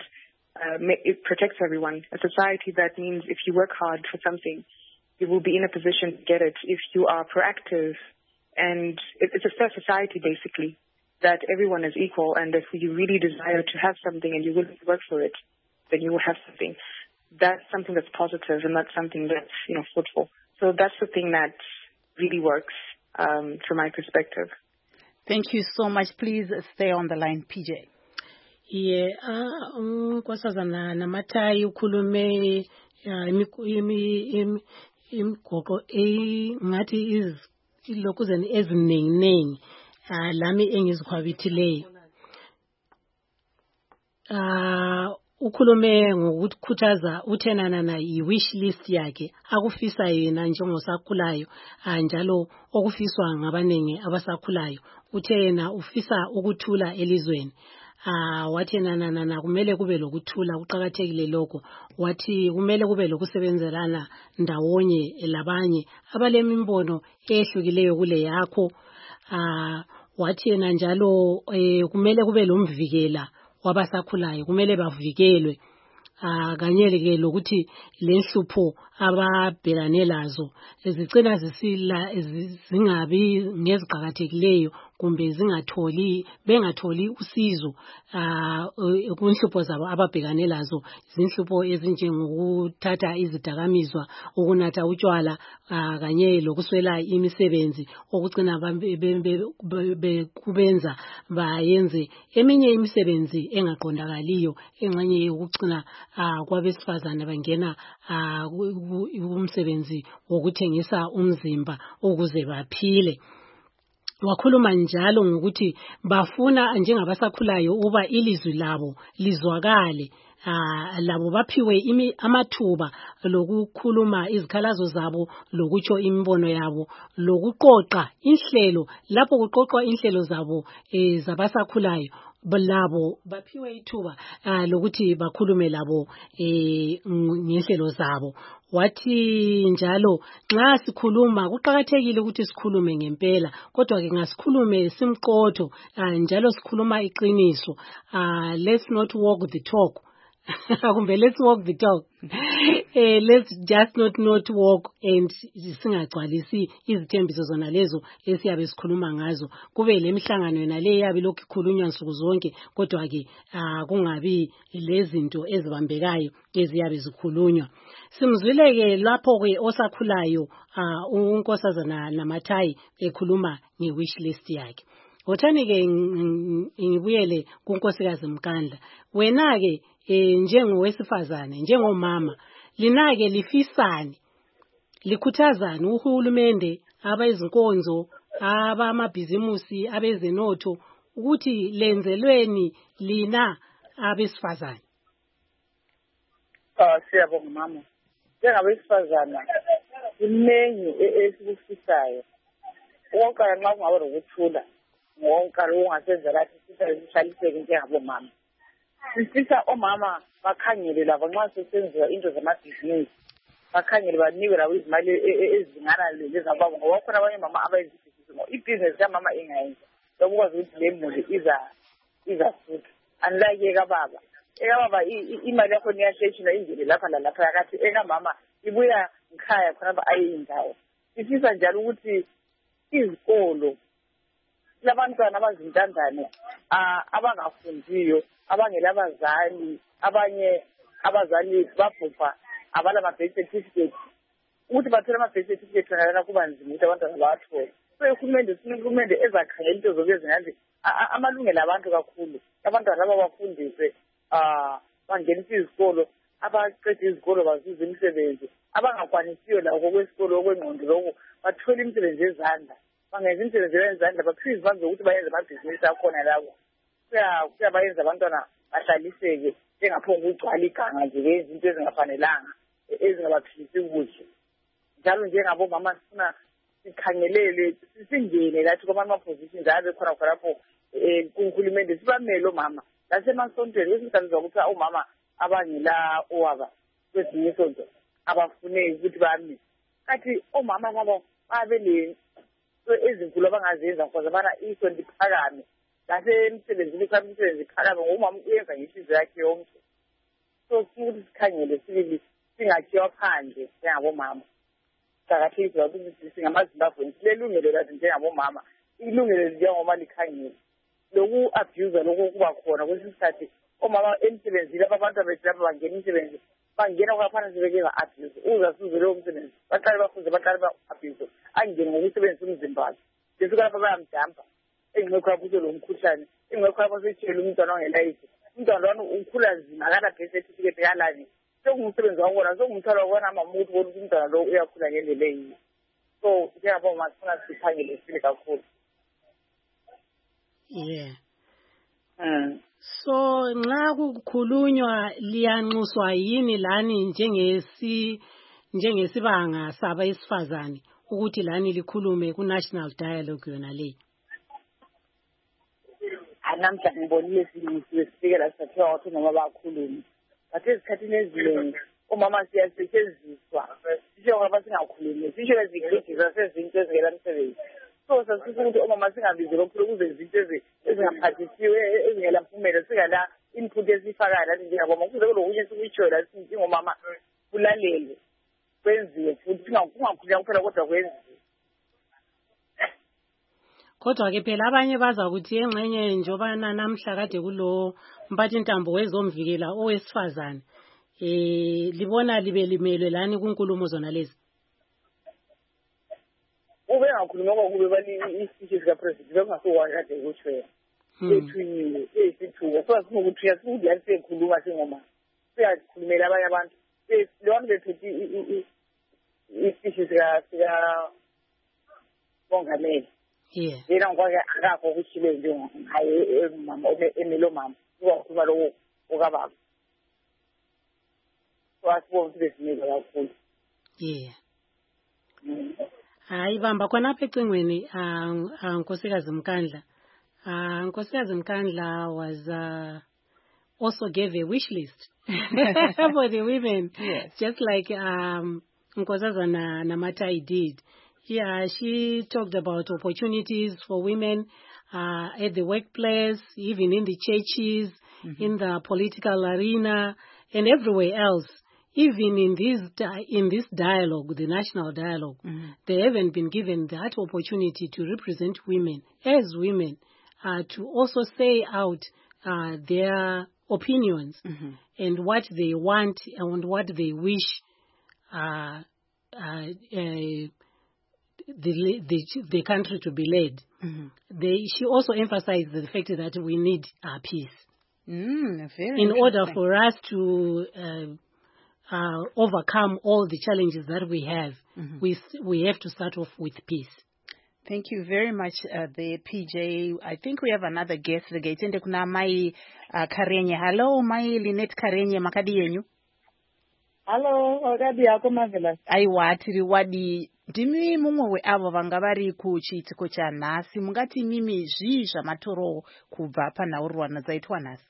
it protects everyone, a society that means if you work hard for something, you will be in a position to get it if you are proactive. And it's a fair society, basically, that everyone is equal, and if you really desire to have something and you will work for it, then you will have something. That's something that's positive, and that's something that's, fruitful. So that's the thing that really works from my perspective. Thank you so much. Please stay on the line, PJ. Nkosazana Namatai ukhulume imigoqo ngathi izilokuzeni eziningi lami engizikhwabithileyo. Ukhulume ngokukhuthaza uthenana yi-wish list yakhe akufisa yena njengosakhulayo njalo okufiswa ngabanengi abasakhulayo. Uthe yena ufisa ukuthula elizweni. Wathi nana kumele kube lokuthula kuqhakathekile lokho. Wathi kumele kube lokusebenzelana ndawonye labanye abalemimbono ehlukileyo kule yakho. Wathi yena njalo kumele kube lomvikela wabasakhulayo, kumele bavikelwe kanye lokuthi lenhlupho ababhekane lazo zigcina zingabi ngeziqhakathekileyo kumbe bengatholi usizo kunhlupho zabo ababhekane lazo, zinhlupho ezinjengokuthatha izidakamizwa, ukunatha utshwala kanye lokuswela imisebenzi okugcina kubenza bayenze eminye imisebenzi engaqondakaliyo engxenye yokucina kwabesifazane bangena umsebenzi wokuthengisa umzimba ukuze baphile. Wakhuluma njalo ngokuthi bafuna njengabasakhulayo uba ilizwi labo lizwakale, labo baphiwe amathuba lokukhuluma izikhalazo zabo, lokutsho imibono yabo, lokuqoqa inhlelo lapho kuqoqwa inhlelo zabo zabasakhulayo. Labo baphiwe ithuba lokuthi bakhulume labo ngenhlelo zabo. Wathi njalo nxa sikhuluma kuqhakathekile ukuthi sikhulume ngempela, kodwa ke ngasikhulume simqotho njalo sikhuluma iqiniso. Let's not walk the talk. Kumbe let's walk the talk. Let's just not walk and singagcwalisi izithembiso zona lezo esiyabe sikhuluma ngazo. Kube lemihlangano yona le yabe lokhu ikhulunywa nsuku zonke, kodwa ke kungabi lezinto ezibambekayo eziyabe zikhulunywa. Simzwile ke lapho ke osakhulayo unkosazana Namatai ekhuluma nge-wish list yakhe. Wothani ke ngibuyele kunkosikazi Mkandla. Wena ke njengowesifazane, njengomama, linake lifisani, likhuthazani uhulumende, abezinkonzo, abamabhizimusi, abezenotho ukuthi lenzelweni lina abesifazane? Siyabonga mama. Njengabesifazane kuningi esikufisayo. Wonke nxa kungabe lokuthula ngonkalo ongasenza lathi sihlaliseke njengabomama. Sisisa omama bakhangele labo nxa sesenziwa into zamabhizinisi, bakhangele banikwe labo izimali ezingana lezababo, ngoba khona abanye mama abayenza ibhizinisi kamama engayenza lokwazi ukuthi le muli izasutha. Unlike ekababa imali yakho niyasheshina indlela lapha lalapha yakathi ekamama ibuya ngikhaya khona ayindawo. Sifisa njalo ukuthi izikolo labantwana abazintandane abangafundiyo, abangela abazali, abanye abazali babhubha abala ma-birth certificate, ukuthi bathole ama-birth certificate nalana kuba nzima ukuthi abantwana bawathole. So uhulumende ezakhangela into zokuyenza amalungelo abantu kakhulu, abantwana laba bafundiswe bangenisa izikolo, abaqeda izikolo bazuza imisebenzi, abangakwanisiyo la okwesikolo okwengqondo lokho bathole imisebenzi yezandla, bangenza imisebenzi yezandla, baphiwe izimali zokuthi bayenze amabhizinisi akhona labo. Kuyabayenza abantwana bahlaliseke njengaphonga ukugcwala iganga nje izinto ezingafanelanga ezingabaphilisi kuhle. Njalo njengabomama sifuna sikhangelele singene lathi kwama-positions abe khona khonapho kuhulumende, sibamele omama lasemasontweni. Kwesinye ukuthi omama abangela owaba kwezinye isonto abafuneki ukuthi bami, kathi omama labo babe ezinkulu abangazenza because abana isonto iphakame lasemsebenzini imisebenzi iphakame ngomama uyenza ngenhliziyo yakhe yonke. So sikuthi sikhangele sibili singakhiwa phandle njengabomama. Kuqakathekile ukuthi singamaZimbabwe silelungelo lathi njengabomama, ilungelo njengoma likhangele loku-abuse lokhu kuba khona kwesinye isikhathi omama emsebenzini abantu bethu lapha bangena imisebenzi bangena kwaphana sebeke ba-abuse uzasuze leyo msebenzi baqale bafuze baqale ba-abuse angene ngokusebenzisa umzimba wakhe besuka lapha bayamjampa engekho lapho lo mkhuhlane engekho lapho sitshele umntwana ongelayisi umntwana wami ukhula nzima akana-birth certificate kalani sekungumsebenzi wakona sekungumthwalo wakona amama ukuthi bona ukuthi umntwana lo uyakhula ngendlela eyiyo. So njengaboma sifuna sikhangele sile kakhulu. Yeah. So nxa kukhulunywa liyanxuswa yini lani njengesibanga saba esifazane ukuthi lani likhulume ku-national dialogue yona le? Namhla ngibonile sifikela sithathiwa wathi noma bakhulume. But ezikhathini eziningi omama siyasetshenziswa sisho ngoba singakhulumi sisho ezincedisa sezinto ezingela msebenzi. So sasifuna ukuthi omama singabizi lokhu ukuze izinto ezingaphathisiwe ezingela mpumela singala input esifaka lathi njengaboma kuze kulokunye sikuyitshoyo lathi njengomama kulalele kwenziwe futhi kungakhulunywa kuphela kodwa kwenziwe. Kodwa ke phela abanye baza ukuthi engxenye njoba namhla kade kulo mphathintambo wezomvikela owesifazane libona libe limelwe lani kunkulumo zona lezi. Ube ngakhuluma kube bani isitshe sika president bekungasokwazi kade ukuthwela ethunyiwe esithuka so sinokuthi siyakudla sikhuluma singoma siyakhulumela abanye abantu lewantu bethu isitshe sika bongameli. Yeah. Yena ngoke akakho ukushile nje ngaye mama emelo mama uyakhuluma lo okababa. Wasibona ukuthi besinike kakhulu. Yeah. Hayi bamba khonapha ecingweni Nkosikazi Mkandla. Nkosikazi Mkandla was also gave a wish list for the women. Yes. Just like Nkosazana Namatai did. Yeah, she talked about opportunities for women at the workplace, even in the churches, in the political arena, and everywhere else. Even in this dialogue, the national dialogue, they haven't been given that opportunity to represent women as women, to also say out their opinions and what they want and what they wish the country to be led. She also emphasized the fact that we need peace in order for us to overcome all the challenges that we have. We have to start off with peace. Thank you very much, the PJ. I think we have another guest. Gaitende kuna Mai Karenye. Hello, Mai Lynette Karenye makadi yenyu. Hello, Ogadi yako Marvelous. Aiwatiri wadi ndimi mumwe weavo vanga vari kuchiitiko chanhasi. Mungati imimi zvii zvamatorowo kubva panhaurirano dzaitwa nhasi?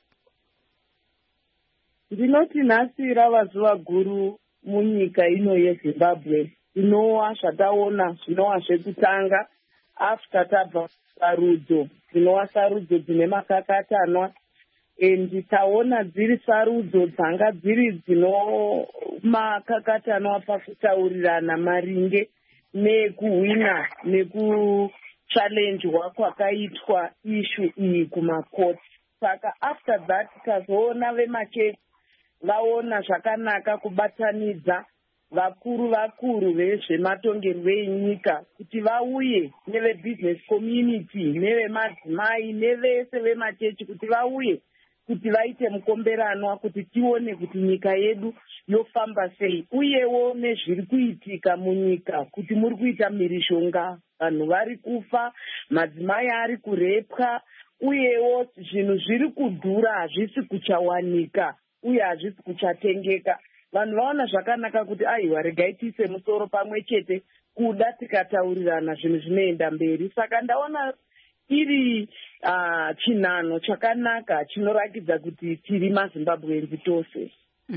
Ndinoti nhasi rava zuva guru munyika ino yeZimbabwe. Tinowa zvataona zvinova zvekutanga after tabva sarudzo, tinowa sarudzo dzine makakatanwa, and taona dziri sarudzo dzanga dziri dzino makakatanwa pakutaurirana maringe nekuhwina nekuchallenjwa kwakaitwa ishu iyi kumakoti. Saka after that tazoona vemachechi vaona zvakanaka kubatanidza vakuru vezvematongerwo enyika kuti vauye nevebusiness community nevemadzimai nevese vemachechi kuti vauye kuti vaite mukomberanwa kuti tione kuti nyika yedu yofamba sei, uyewo nezviri kuitika munyika kuti muri kuita mhirizhonga, vanhu vari kufa, madzimai ari kurepwa, uyewo zvinhu zviri kudhura, hazvisi kuchawanika uye hazvisi kuchatengeka. Vanhu vaona zvakanaka kuti aiwa regai tiise musoro pamwe chete kuda tikataurirana zvinhu zvinoenda mberi. Saka ndaona iri chinhano chakanaka chinorakidza kuti tiri maZimbabwenzi tose.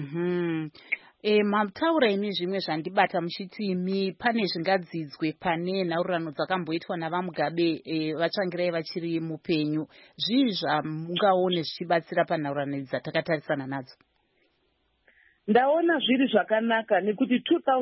Mataura imi zvimwe zvandibata muchiti imi pane zvingadzidzwe pane nhaurirano dzakamboitwa navaMugabe vatsvangirai vachiri mupenyu. Zvii zvamungaone zvichibatsira panhaurirano dzatakatarisana nadzo? Ndaona zviri zvakanaka nekuti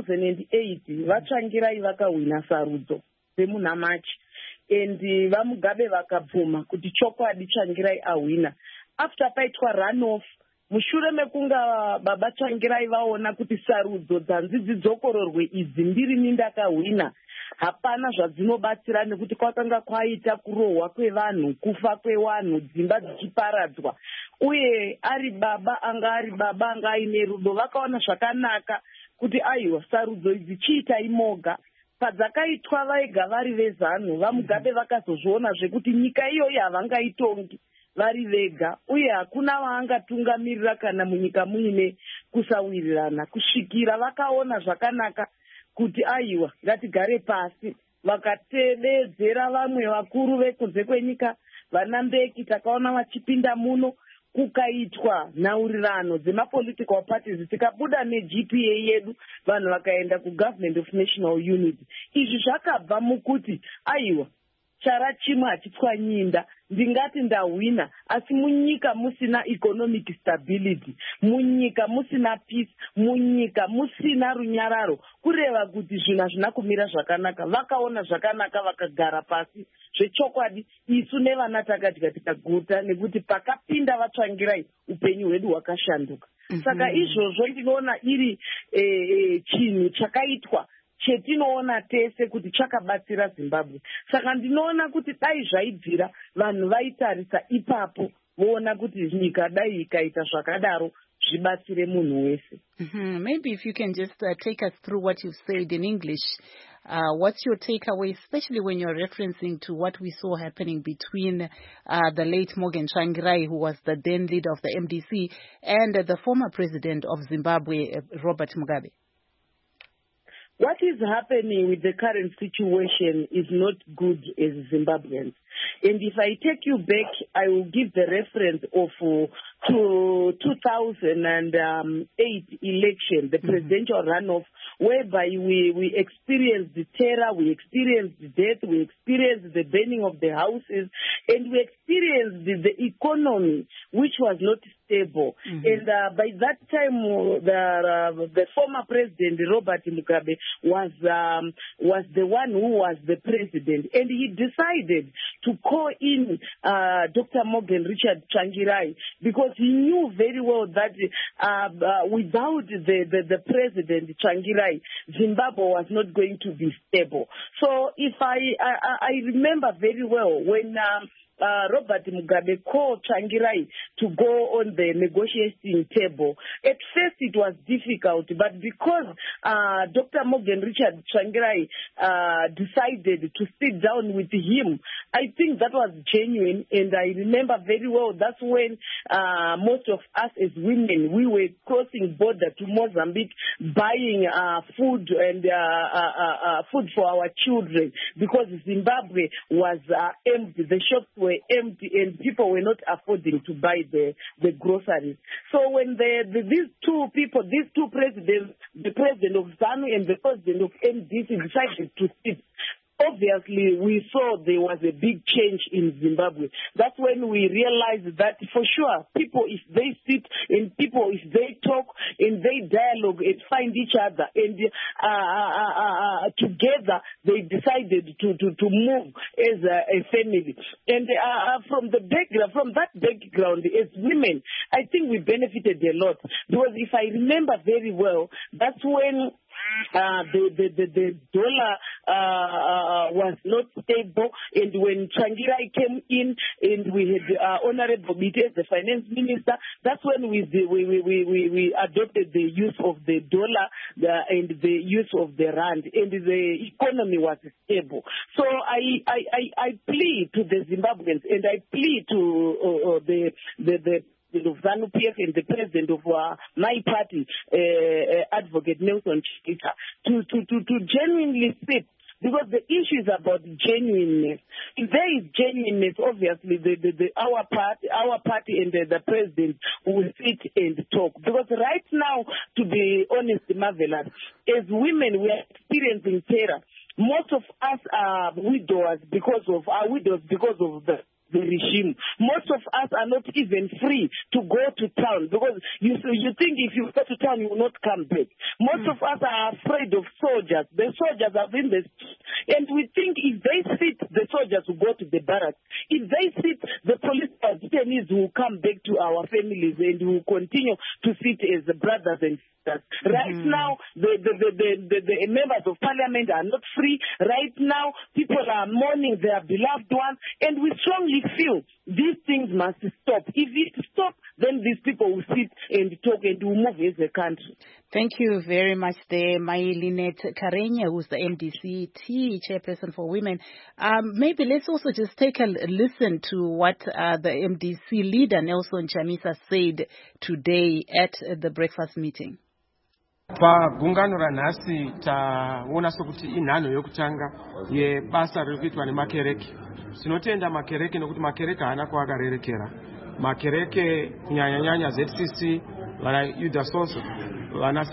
2008 vatsvangirai vakahwina sarudzo dzemuna Machi, and vaMugabe vakabvuma kuti chokwadi Tsvangirai ahwina. After paitwa runoff, mushure mekunga baba Tsvangirai vaona kuti sarudzo dzanzi dzidzokororwe idzi ndirini ndakahwina, hapana zvadzinobatsira nekuti kwakanga kwaita kurohwa kwevanhu, kufa kwevanhu, dzimba dzichiparadzwa, uye ari baba anga aine rudo. Vakaona zvakanaka kuti aiwa sarudzo idzi chiitai moga. Padzakaitwa vaiga vari vezano, vaMugabe vakazozviona zvekuti nyika iyoyi havangaitongi vari vega, uye hakuna vaangatungamirira kana munyika muine kusawirirana. Kusvikira vakaona zvakanaka kuti aiwa ngatigare pasi, vakatevedzera vamwe vakuru vekunze kwenyika, vana Mbeki takaona vachipinda muno, kukaitwa nhaurirano dzemapolitical parties, tikabuda neGPA yedu, vanhu vakaenda kuGovernment of National Unity. Izvi zvakabva mukuti aiwa chara chimwe hachitswanyinda, ndingati ndahwina, asi munyika musina economic stability, munyika musina peace, munyika musina runyararo, kureva kuti zvinhu hazvina kumira zvakanaka. Vakaona zvakanaka vakagara pasi zvechokwadi, isu nevana takadya tikaguta, nekuti pakapinda vatsvangirai upenyu hwedu hwakashanduka. Saka izvozvo ndinoona iri chinhu chakaitwa chetinoona tese kuti chakabatsira Zimbabwe. Saka ndinoona kuti dai zvaibvira vanhu vaitarisa ipapo voona kuti nyika dai ikaita zvakadaro zvibatsire munhu wese. Maybe if you can just take us through what you've said in English. What's your takeaway, especially when you're referencing to what we saw happening between the late Morgan Tsvangirai, who was the then leader of the MDC, and the former president of Zimbabwe, Robert Mugabe? What is happening with the current situation is not good as Zimbabweans. And if I take you back, I will give the reference of to 2008 election, the presidential runoff, whereby we experienced the terror, we experienced the death, we experienced the burning of the houses, and we experienced the economy, which was not stable. And by that time, the former president, Robert Mugabe, was the one who was the president. And he decided to call in Dr. Morgan Richard Tsvangirai, because he knew very well that without the president Tsvangirai, Zimbabwe was not going to be stable. So if I remember very well when Robert Mugabe called Tsvangirai to go on the negotiating table. At first it was difficult, but because Dr. Morgan Richard Tsvangirai decided to sit down with him, I think that was genuine, and I remember very well that's when most of us as women, we were crossing border to Mozambique buying food and food for our children because Zimbabwe was empty, the shops were empty, and people were not affording to buy the groceries. So when these two presidents, the president of ZANU and the president of MDC, decided to sit, obviously we saw there was a big change in Zimbabwe. That's when we realized that for sure people, if they sit and people, if they talk and they dialogue and find each other and together they decided to move as a family. And from that background as women, I think we benefited a lot, because if I remember very well, that's when the dollar was not stable, and when Tsvangirai came in and we had Honorable Biti as the finance minister, that's when we adopted the use of the dollar and the use of the rand, and the economy was stable. So I plead to the Zimbabweans, and I plead to the of ZANU-PF and the president of my party, Advocate Nelson Chiquita, to genuinely sit, because the issue is about genuineness. If there is genuineness, obviously our party and the president will sit and talk. Because right now, to be honest, Marvelous, as women, we are experiencing terror. Most of us are widows because of the regime. Most of us are not even free to go to town, because you think if you go to town you will not come back. Most of us are afraid of soldiers. The soldiers are in the street, and we think if they sit, the soldiers will go to the barracks. If they sit, the police detainees will come back to our families and will continue to sit as brothers and sisters. Right now, the members of parliament are not free. Right now, people are mourning their beloved ones, and we strongly feel these things must stop. If it stops, then these people will sit and talk and will move as a country. Thank you very much there, Lynette Karenya, who's the MDC-T chairperson for women. Maybe let's also just take a listen to what the MDC leader, Nelson Chamisa, said today at the breakfast meeting. Pagungano ranhasi taona sokuti inhano yokutanga yebasa riri kuitwa nemakereke. Sinotenda makereke nokuti makereke haana kwakarerekera. Makereke kunyanya ZCC, vana Yuda Soso, vana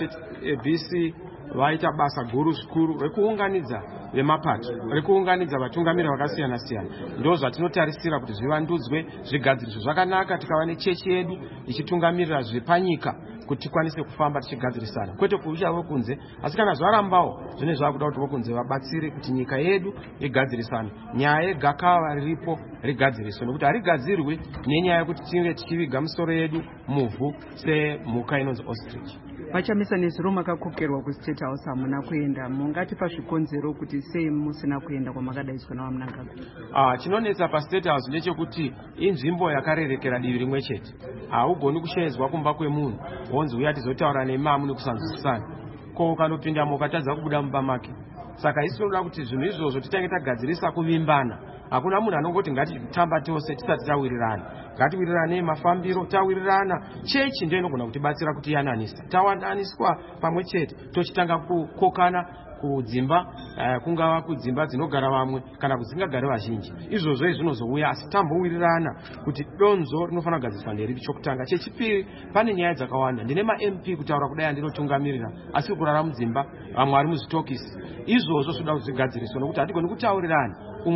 BC vaita basa guru zvikuru rekuunganidza vemapato, rekuunganidza vatungamiri vakasiyana siyana. Ndo zvatinotarisira kuti zvivandudzwe, zvigadziriswe zvakanaka, tikava nechechi yedu ichitungamirira zvepanyika kuti tikwanise kufamba tichigadzirisana. Kwete kuuya vokunze, asi kana zvarambawo zvine zvakuda kuti vokunze vabatsire kuti nyika yedu igadzirisane. Nyaya yegakava riripo rigadziriswe, nokuti harigadzirwi nenyaya yekuti tinge tichiviga misoro yedu muvhu semhuka inonzi ostrich. Vachamisa nezuro makakokerwa kuState House hamuna kuenda, mungati pazvikonzero kuti sei musina kuenda kwamakadaiswa naMnangagwa? Chinonetsa paState House ndechekuti inzvimbo yakarerekera divi rimwe chete. Haugoni kushedzwa kumba kwemunhu wonzi uya tizotaura nemamu nekusanzwisisana. Ko ukanopinda mukatadza kubuda mumba make. Saka isi tinoda kuti zvinhu izvozvo titange tagadzirisa kuvimbana. Hakuna munhu anongoti ngatitamba tose tisati tawirirana. Ngatiwirirane mafambiro, tawirirana. Chechi ndiyo inogona kutibatsira kuti yananisa. Tawananiswa pamwe chete tochitanga kukokana kudzimba, kungava kudzimba dzinogara vamwe kana kudzingagara vazhinji. Izvozvo zvinozouya, asi tambowirirana kuti donzo rinofanira kugadziriswa nderipi chokutanga. Chechipiri, pane nyaya dzakawanda. Ndine ma-MP kutaura kudai andinotungamirira, asi kurara mudzimba, vamwe vari muzvitokisi. Izvozvo zvinoda kuti zvigadziriswe nokuti hatigoni kutaurirana.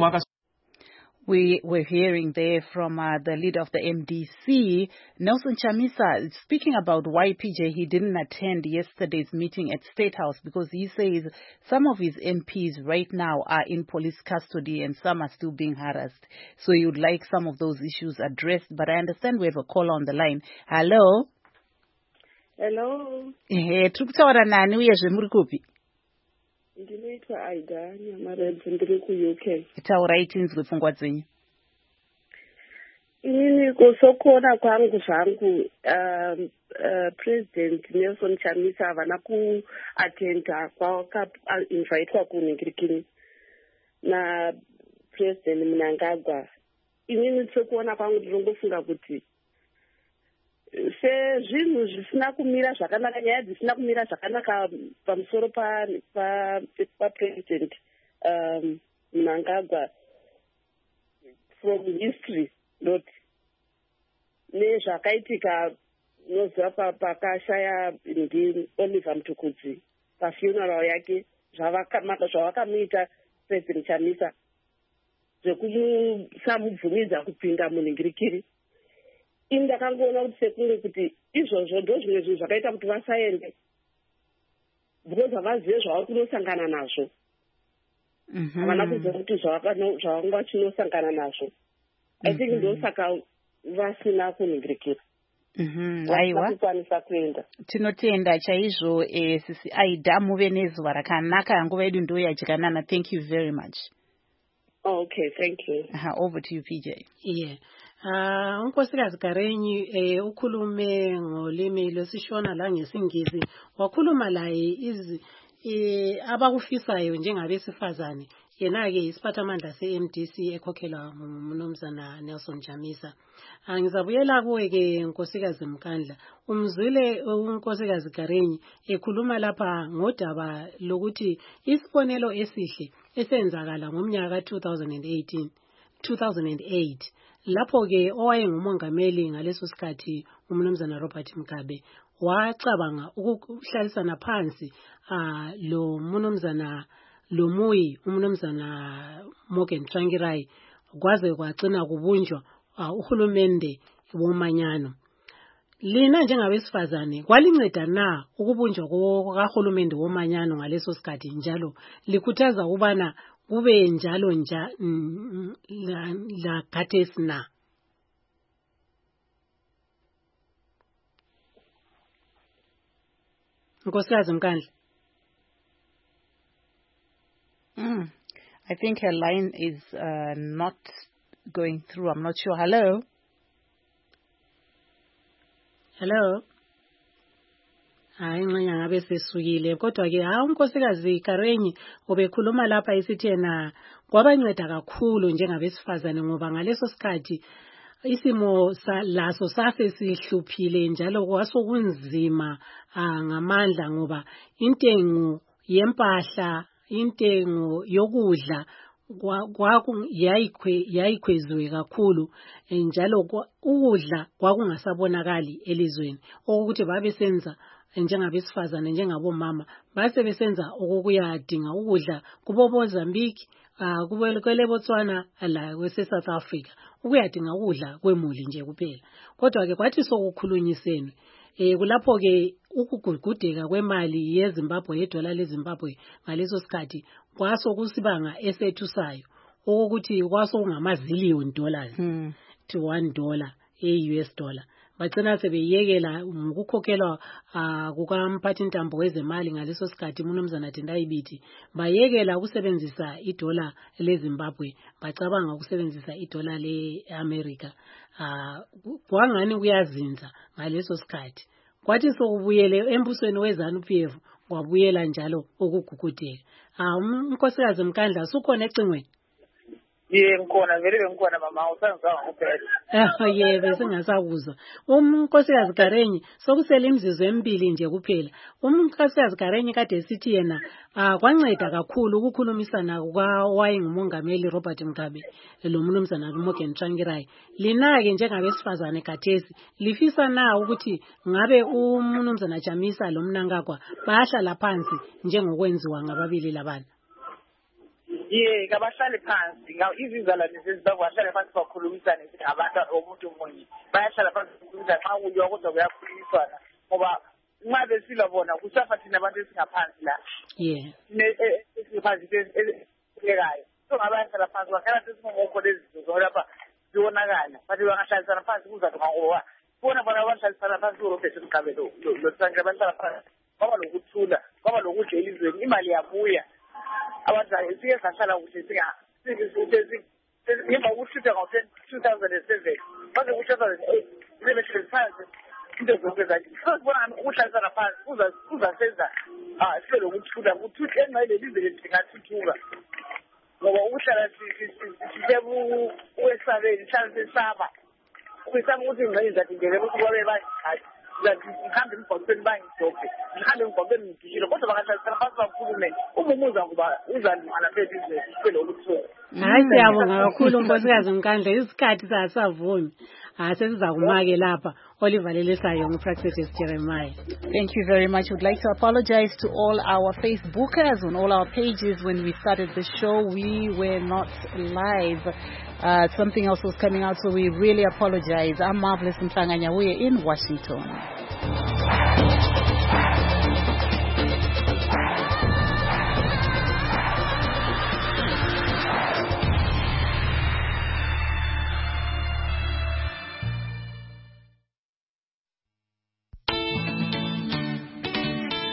We were hearing there from the leader of the MDC, Nelson Chamisa, speaking about why PJ he didn't attend yesterday's meeting at State House, because he says some of his MPs right now are in police custody and some are still being harassed. So he would like some of those issues addressed. But I understand we have a caller on the line. Hello. Hello. Tukutaura nani uyezve muri kupi? Ndinoitwa Aida Nyamara ndiri ku UK. Taurai tinzwe pfungwa dzenyu. Inini kusokhona kwangu zvangu President Nelson Chamisa havana kuatenda kwakainvaitwa kunhingirikini naPresident Mnangagwa. Inini sekuona kwangu ndinongofunga kuti sezvinhu zvisina kumira zvakanaka, nyaya dzisina kumira zvakanaka pamusoro paPresident Mnangagwa from history not nezvakaitika noziva pakashaya Oliver Mtukudzi pafuneral yake zvavakamuita President Chamisa zvekusamubvumidza kupinda munhingirikiri. Ini ndakangoona kuti sekunge kuti izvozvo ndo zvimwe zvinhu zvakaita kuti vasaende because havazive zvava kunosangana nazvo. Havana kuziva kuti zvavanga vachinosangana nazvo. I think ndosaka vasina kunhingirikira. Aiwa, kukwanisa kuenda. Tinotenda chaizvo sisi Aida, muve nezuva rakanaka. Nguva yedu ndo yadyikanana. Thank you very much. Okay, thank you. Over to you, PJ. Yeah. Unkosikazi Karenyi ukhulume ngolimi lwesishona la ngesingisi, wakhuluma laye abakufisayo njengabesifazane. Yena-ke isiphathamandla se-MDC ekhokhelwa ngumnumzana Nelson Chamisa. Ngizabuyela kuwe-ke Nkosikazi Mkandla. Umzwile unkosikazi Karenyi ekhuluma lapha ngodaba lokuthi isibonelo esihle esenzakala ngomnyaka 2008 lapho-ke owayengumongameli ngaleso sikhathi umnumzana Robert Mugabe wacabanga ukuhlalisana phansi lo mnumzana Lumuyi umnumzana Morgan Tsvangirai kwaze kwagcina kubunjwa uhulumende womanyano. Lina njengabesifazane kwalinceda na ukubunjwa kahulumende womanyano ngaleso sikhathi njalo likhuthaza ubana kube njalo la khathesi na? Nkosikazi Mkandla. I think her line is not going through. I'm not sure. Hello? Hello? Hayi nxa ngabe sesukile kodwa ke unkosikazi Karenyi obekhuluma lapha isithi yena kwabanceda kakhulu njengabesifazane ngoba ngaleso sikhathi isimo laso sase sihluphile njalo kwasokunzima ngamandla ngoba intengo yempahla, intengo yokudla yayikhweziwe kakhulu njalo ukudla kwakungasabonakali elizweni ukuthi babesenza njengabesifazane njengabomama base besenza okuyadinga ukudla kubo Mozambique kwele Botswana la kwese South Africa ukuyadinga ukudla kwemuli nje kuphela kodwa ke kwathi sokukhulunyisene kulapho ke ukugugudeka kwemali yeZimbabwe yedola leZimbabwe ngaleso sikhathi kwaso kusibanga esethusayo ukuthi kwaso kungamazillion dollars to $1 e-US dollar bagcina sebeyekela ngokukhokhelwa kukamphathintambo wezemali ngaleso sikhathi umnumzana Tendai Biti bayekela ukusebenzisa idola leZimbabwe bacabanga ukusebenzisa idola leAmerica kwangani kuyazinza ngaleso sikhathi kwathi sokubuyele embusweni weZANU-PF kwabuyela njalo ukugugudeka. Unkosikazi Mkandla sukhona ecingweni? Ngikhona vele ngikhona mama usangizwa kuphela. Yebo singasakuzwa. Unkosikazi Karenyi sokusela imizizwe emibili nje kuphela. Unkosikazi Karenyi kade sithi yena kwanceda kakhulu ukukhulumisana kwawayengumongameli Robert Mugabe lo mnumzana Morgan Tsvangirai. Lina-ke njengabesifazane khathesi lifisa na ukuthi ngabe umnumzana Chamisa lo Mnangagwa bahlala phansi njengokwenziwa ngababili labana? Kabahlale phansi izizalwane zeZimbabwe bahlale phansi bakhulumisane abantu omuntu munye bayahlala phansi ukukhulumisa xa kuyiwa kodwa kuyakhulumiswana ngoba nxa besilwa bona kusafa thina abantu esingaphansi la esingaphansi esiyekayo so ngabayahlala phansi bakhala sesingomongo lezinto zolapha zibonakala bathi bangahlalisana phansi kuzathiwa ngoba bona bahlalisana phansi uRobert Mugabe lo Tsvangirai bahlala phansi kwaba lokuthula kwaba lokudla elizweni imali yabuya abantu sike sahlala kuhle ngemva kokushutha ngo-2007 baze ku-2008 bebehlezi phansi into zonke zakhe sibona ukuhlalisana phansi kuzasenza sibe lokuthula kuthutha engayelelize lethu lingathuthuka ngoba ukuhlala ukwesabeni hlala sesaba kwisaba ukuthi ingxenye zathi ngeke ukuthi kwabe bayikhathi ngihambe emgwaqweni bangidobhe ngihambe emgwaqweni ngigijile kodwa bangahlalisana phansi bakhulume umuza kuba uzalingana phela izwe kube lokuthula. Hayi siyabonga kakhulu Nkosikazi Nkandla isikhathi sasavumi. Sesizakumake lapha Oliver Lelesayo nguPractice Jeremiah. Thank you very much. We'd like to apologize to all our Facebookers on all our pages. When we started the show, we were not live. Something else was coming out, so we really apologize. I'm Marvelous Mhlanga Nyahuye in Washington.